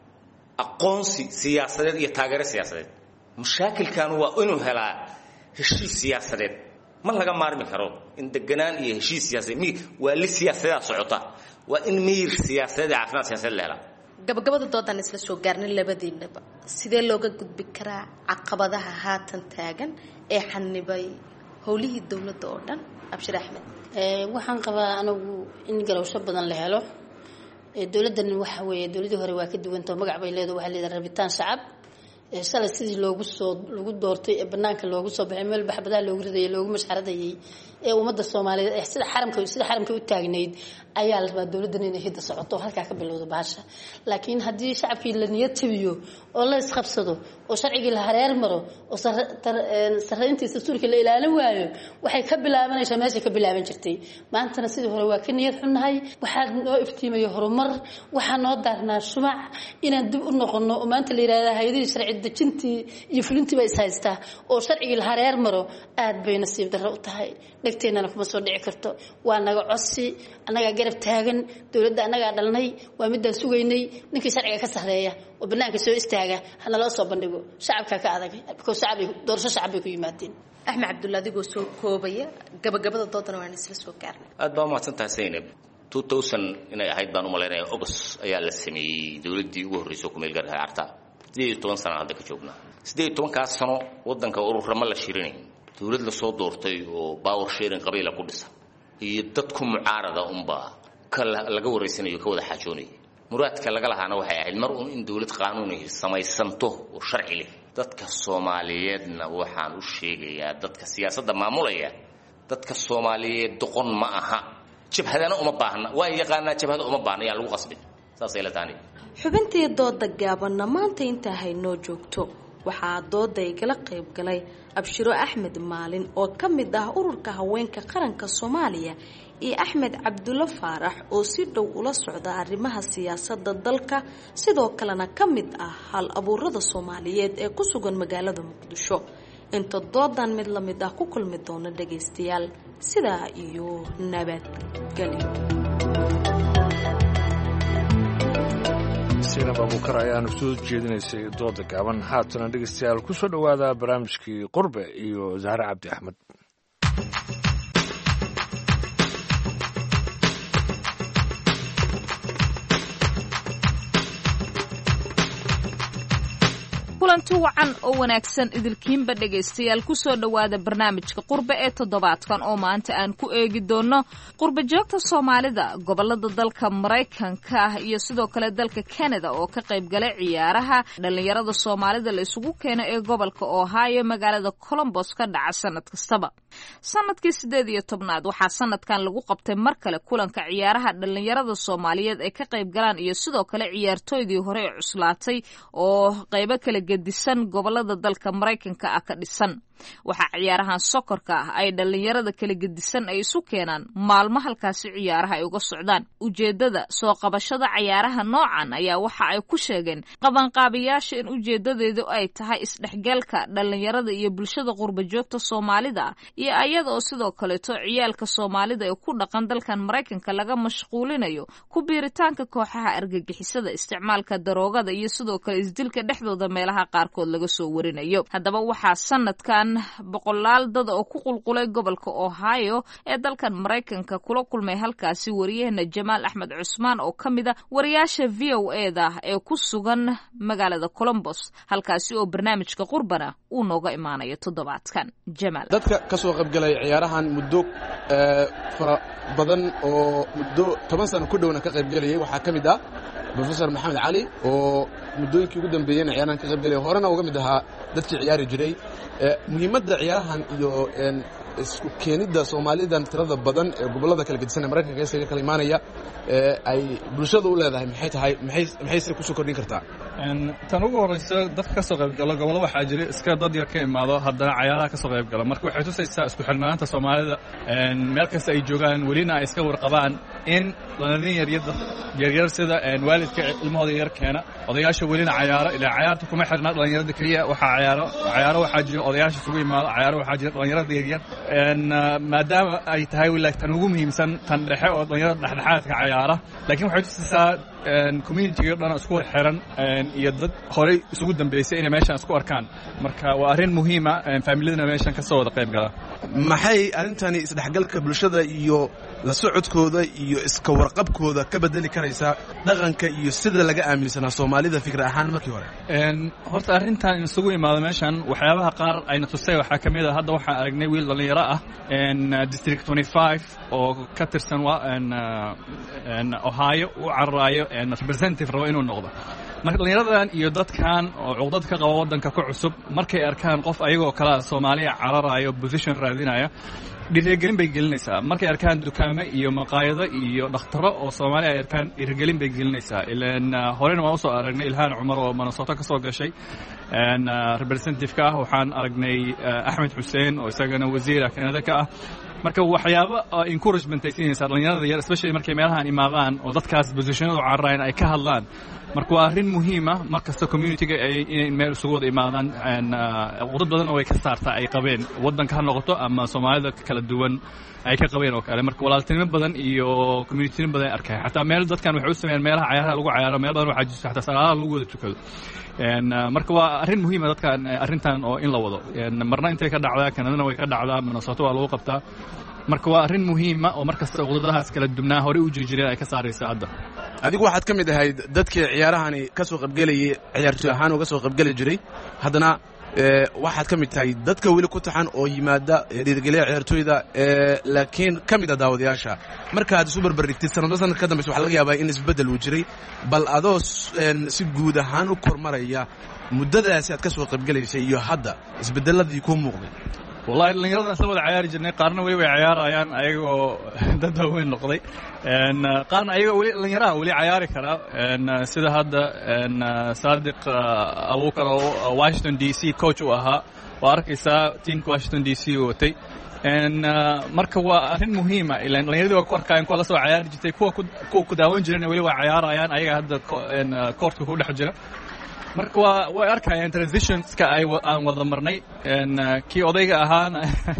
aqoonsi siyaasadeed iyo taageero siyaasadeed mushakilkan waa inuu helaa heshiis siyaasadeed ma laga maarmi karo in deganaan iyo heshiis siyaasadeed waa li siyaasadeed socota waa in miir siyaasadeed caafimaad siyaasadeed la helaa gabagabada doodan isla soo gaarnay labadiinaba sidee looga gudbi karaa caqabadaha haatan taagan ee xanibay howlihii dawladda oo dhan abshir axmed waxaan qabaa anagu in garowsho badan la helo dawladdan waxa weeye dawladii hore waa ka duwantao magac bay leedahay waxaa leedahay rabitaan shacab shalay sidii lagu doortay ee banaanka loogu soo baxay meel baxbadaha loogu ridayay loogu mashxaradayay ee ummadda Soomaaliyeed sida xaramka u taagnayd ayaa la rabaa dawladdan inay hidda socoto halka ka bilowdo baasha laakiin haddii shacabkii la niyad tabiyo oo la isqabsado oo sharcigii la hareer maro oo sarreyntiisa dastuurka la ilaalin waayo waxay ka bilaabanaysaa meesha ka bilaaban jirtay maantana sidii hore waa ka niyad xunnahay waxaa noo iftiimayo horumar waxaa noo daarnaa shumac inaan dib u noqono oo maanta la yiraahdo hay'adihii sharci dejintii iyo fulintii bay is haystaa oo sharcigii la hareer maro aad bay nasiib darro u tahay dhagteennana kuma soo dhici karto waa naga codsi annagaa garab taagan dawladda annagaa dhalnay waa midaan sugaynay ninkii sharciga ka sarreeya oo banaanka soo istaaga hana loo soo bandhigo shacabka ka adag doorasho shacab bay ku yimaadeen axmed cabdulla adigoo soo koobaya gabagabada doodana waan isla soo gaarnay aad baa mahadsantahay Zainab 2000 inay ahayd baan u maleynayaa August ayaa la sameeyay dawladdii ugu horreysay ku meel gaar arta 18 sano hadda ka joognaa 18 kaas sano wadanka ururama la shirinay dawlad la soo doortay oo power sharing qabiila ku dhisan iyo dadku mucaarada kala laga wareysanayo ka wada xaajoonay muraadka laga lahaana waxay ahayd mar in dawlad qaanuuni samaysanto oo sharci leh dadka Soomaaliyeedna waxaan u sheegayaa dadka siyaasadda maamulaya dadka Soomaaliyeed doqon ma aha jabhadana uma baahna waa yaqaana jabhada uma baahna yaa lagu qasbay saas ay la taani xubintii dooda gaabanna maanta inta haynoo joogto waxaa dooda igala qayb galay abshiro axmed maalin oo ka mid ah ururka haweenka qaranka Soomaaliya iyo axmed cabdulla faarax oo si dhow ula socda arrimaha siyaasadda dalka sidoo kalena ka mid ah hal abuurada Soomaaliyeed ee ku sugan magaalada Muqdisho inta doodan mid la mid ah ku kulmi doona dhageystayaal sidaa iyo nabadgelyo Zainab Abuukar ayaanu soo jeedinaysay dooda gaaban haatana dhegeystayaal ku soo dhawaada barnaamijkii qurbe iyo Zahra Cabdi Axmed kulanti wacan oo wanaagsan idilkiinba dhegaystayaal ku soo dhawaada barnaamijka qurbe ee toddobaadkan oo maanta aan ku eegi doono qurbe joogta Soomaalida gobolada dalka Mareykanka ah iyo sidoo kale dalka Canada oo ka qayb galay ciyaaraha dhalinyarada Soomaalida la isugu keenay ee gobolka Ohio magaalada Columbus ka dhaca sanad kastaba sanadkii 18aad waxaa sanadkan lagu qabtay mar kale kulanka ciyaaraha dhalinyarada Soomaaliyeed ay ka qayb galaan iyo sidoo kale ciyaartoydii hore ee cuslaatay oo qaybo kala gedisan gobolada dalka Mareykanka ah ka dhisan waxa ciyaarahan sokorka ah ay dhalinyarada kala gedisan ay isu keenaan maalmo halkaasi ciyaaraha ay uga socdaan ujeedada soo qabashada ciyaaraha noocan ayaa waxa ay ku sheegeen qabanqaabiyaasha in ujeedadeedu ay tahay isdhexgalka dhalinyarada iyo bulshada qurba joogta Soomaalida iyo ayada oo sidoo kale ciyaalka Soomaalida ee ku dhaqan dalkan Mareykanka laga mashquulinayo ku biiritaanka kooxaha argagixisada isticmaalka daroogada iyo sidoo kale isdilka dhexdooda meelaha qaarkood laga soo warinayo haddaba waxaa sanadkan boqolaal dad oo ku qulqulay gobolka Ohio ee dalkan Mareykanka kula kulmay halkaasi wariyahana Jamaal Axmed Cusmaan oo kamid ah wariyaasha VOA-da ee ku sugan magaalada Columbus halkaasi oo barnaamijka qurbana uu nooga imaanayo toddobaadkan Jamaal dadka ka soo qayb galay ciyaarahan muddo fara badan oo muddo 10 sano ku dhowna ka qayb galayay waxaa kamid ah Professor Maxamed Cali oo muddooyinkii ugu dambeeyay ciyaarahan ka qayb galay horena uga mid ahaa dadkii ciyaari jiray muhiimadda ciyaarahan iyo isku keenida Soomaalidan tirada badan ee gobolada kala gedisan Mareykanka isaga kala imaanaya ay bulshada u leedahay maxay ku soo kordhin kartaa tan ugu horeysa dadka ka soo qayb gala gobolada waxaa jira iska dad yar ka imaado haddana ciyaaraha ka soo qayb gala marka waxay tusaysaa isku xirnaanta Soomaalida meel kasta ay joogaan welina ay iska warqabaan in dhalinyarada yaryar sida waalidka ilmahooda yar keena odayaasha welina ilaa ciyaarta kuma xirna dhalinyarada kaliya waxaa ciyaaro waxaa jira odayaasha isugu imaado ciyaaro waxaa jira dhalinyarada yaryar maadaama ay tahay tan ugu muhiimsan tan dhexe oo dhalinyarada dhexdhexaadka ciyaara laakiin waxay tusaysaa community dhan isku xiran iyo dad horey isugu dambeysay inay meeshaan isku arkaan marka waa arrin muhiima faamiladana meeshaan ka soo wada qayb gala maxay arrintani isdhexgalka bulshada iyo la socodkooda iyo iska warqabkooda ka bedeli karaysaa dhaqanka iyo sida laga aaminsanaa Soomaalida fikir ahaan markii hore horta arrintan isugu imaado meeshaan waxyaabaha qaar ayna tusay waxaa ka mid ah hadda waxaan aragnay wiil dhalinyaro ah district 25 oo ka tirsan Ohio u carraayo representative rabo inuu noqdo marka dhalinyaradan iyo dadkan oo cuqdad ka qaba waddanka ku cusub markay arkaan qof ayagoo kala Soomaaliya cararayo position raadinaya dhiirigelin bay gelinaysaa markay arkaan dukaamo iyo maqaayado iyo dhaqtaro oo Soomaali ay arkaan dhiirigelin bay gelinaysaa ilaan horena waan soo aragnay Ilhaan Cumar oo Minnesota ka soo gashay representative ka ah waxaan aragnay Axmed Xuseen oo isagana wasiir Canada ka ah marka waxyaabo encouragement ay siinaysaa dhalinyarada yar especially markay meelahan imaadaan oo dadkaas positionada carrayna ay ka hadlaan marka waa arrin muhiim ah markasta community-ga ay meel isugu wada imaadaan wadad badan oo ay ka saartaa ay qabeen waddanka ha noqoto ama Soomaalida kala duwan ay ka qabeen oo kale marka walaaltinimo badan iyo community badan ay arkay xataa meel dadkan waxay u sameeyaan meelaha cayaaraha lagu cayaaro meel badan waxaa jirta xataa salaadaha lagu wada tukado marka waa arrin muhiim ah dadkan arrintan oo in la wado marna intay ka dhacdaa Kanadana way ka dhacdaa Minnesota waa lagu qabtaa marka waa arrin muhiim ah oo markasta wadadahaas kala dubnaa hore u jirjireen ay ka saaraysaa hadda adigu waxaad ka mid ahayd dadkii ciyaarahani ka soo qaybgelayay ciyaartoy ahaan uga soo qaybgeli jiray haddana waxaad ka mid tahay dadka weli ku taxan oo yimaada dhiirigeliya ciyaartoyda laakiin ka mid ah daawadayaasha markaad isu barbardhigtid sanad ka dambaysa waxaa laga yaabaa in isbeddel uu jiray bal adoo si guud ahaan u kormaraya muddadaasi aad ka soo qaybgelaysay iyo hadda isbeddeladii kuu muuqday wallahi dhalinyaradan isla wada ciyaari jirnay qaarna weli way ciyaarayaan ayagoo dad waaweyn noqday qaarna ayagoo weli dhalinyaraha weli ciyaari kara sida hadda Saadiq Abuukar oo Washington DC coach u ahaa waa arkaysaa teamka Washington DC uu watay marka waa arrin muhiima ilaan dhalinyaradu waa ku arkayaan kuwa la soo ciyaari jirtay kuwa ku daawan jireen weli waa ciyaarayaan ayaga hadda courtka ku dhex jira marka way arkayaan transitionska aan wada marnay kii odayga ahaana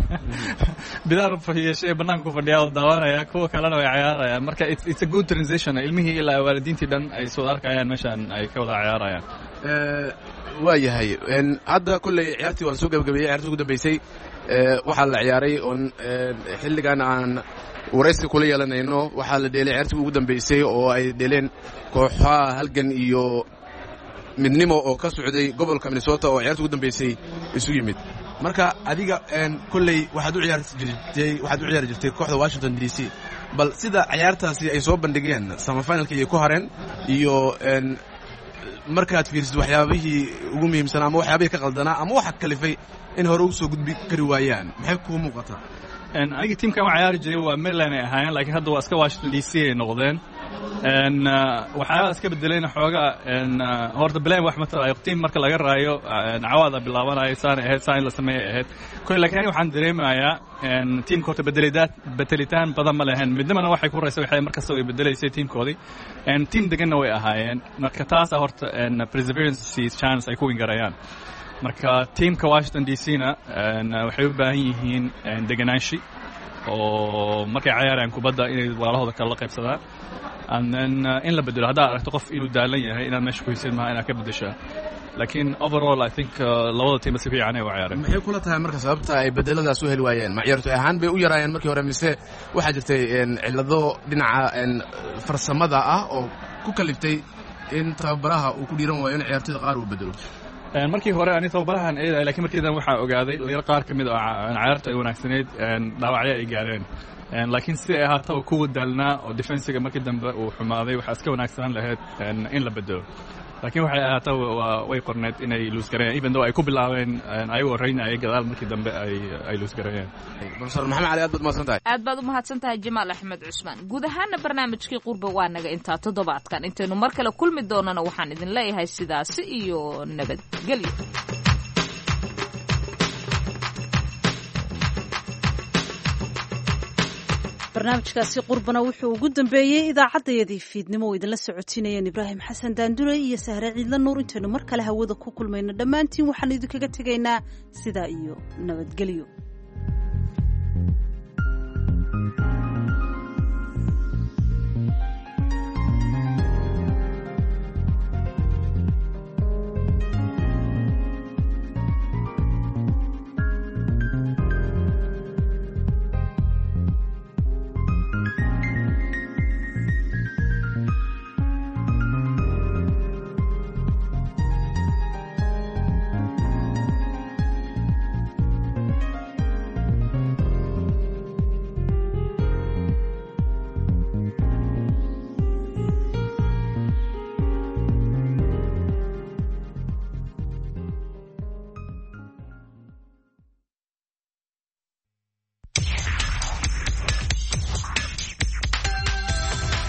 bidaar yeeshay banaanku fadhiyaa oo daawanaya kuwa kalena way ciyaarayaan marka it's a good transition ilmihii ilaa waalidiintii dhan ay soo arkayaan meeshaan ay ka wada ciyaarayaan waa yahay hadda kulley ciyaartii waa la soo gabagabeeyey ciyaartii ugu dambeysay waxaa la ciyaaray oon xilligan aan waraysi kula yeelanayno waxaa la dheelay ciyaartii ugu dambeysay oo ay dheeleen kooxaha halgan iyo midnimo oo ka socday gobolka Minnesota oo ciyaartii ugu dambeysay isu yimid marka adiga kulley waxaad u ciyaari jirtay kooxda Washington DC bal sida ciyaartaasi ay soo bandhigeen semifinalka ay ku hareen iyo markaad fiirisid waxyaabihii ugu muhiimsan ama waxyaabihii ka qaldanaa ama waxa kalifay in hore u soo gudbi kari waayaan maxay ku muuqataa aniga teamkan waa ciyaari jiray waa Maryland ay ahaayeen laakiin hadda waa iska Washington DC ay noqdeen waxaa iska bedelayna xoogaa horta bilayn wax matalayo team marka laga raayo cawaada bilaabanayo saan ahayd saan la sameeyay ahayd koy laakiin waxaan dareemayaa teamka horta bedelitaan badan ma lahayn midnimana waxay ku raysay waxay markasta way bedelaysay teamkoodii team deganna way ahaayeen marka taasa horta perseverance chance ay ku wingarayaan marka teamka Washington DC-na waxay u baahan yihiin deganaansho oo markay ciyaarayaan kubadda inay walaalahooda kala qaybsadaan and then in la bedelo haddaa aragto qof inuu daalan yahay inaad meesha ku haysid maaha inaad ka bedeshaa laakiin overall I think labada team si fiican ay u ciyaareen maxay kula tahay marka sababta ay bedeladaas u heli waayeen ma ciyaartoy ahaan bay u yaraayeen markii hore mise waxaa jirtay cillado dhinaca farsamada ah oo ku kaliftay in tababaraha uu ku dhiiran waayo in ciyaartoyda qaar uu bedelo markii hore ani tababarahan eeday laakiin markiidan waxaa ogaaday dhalinyaro qaar ka mid oo ciyaarta ay wanaagsaneyd dhaawacyo ay gaareen laakiin si ay ahaataba kuwa daalnaa oo defensiga markii dambe uu xumaaday waxaa iska wanaagsanaan lahayd in la bedelo laakiin waxay ahaataba way qorneed inay luus gareeyaan even though ay ku bilaabeen ayagoo raynaya gadaal markii dambe ay luus gareeyeen professor maxamed cali aad baad mahadsantahay aad baad u mahadsantahay Jamaal Axmed Cusmaan guud ahaana barnaamijkii qurba waa naga intaa toddobaadkan intaynu mar kale kulmi doonana waxaan idin leeyahay sidaas iyo nabadgelyo barnaamijkaasi qurbana wuxuu ugu dambeeyey idaacaddayadii fiidnimo oo idinla socotinayeen Ibraahim Xasan Daandure iyo Sahre Ciidla Nuur intaynu mar kale hawada ku kulmayno dhammaantiin waxaan idinkaga tegaynaa sidaa iyo nabadgelyo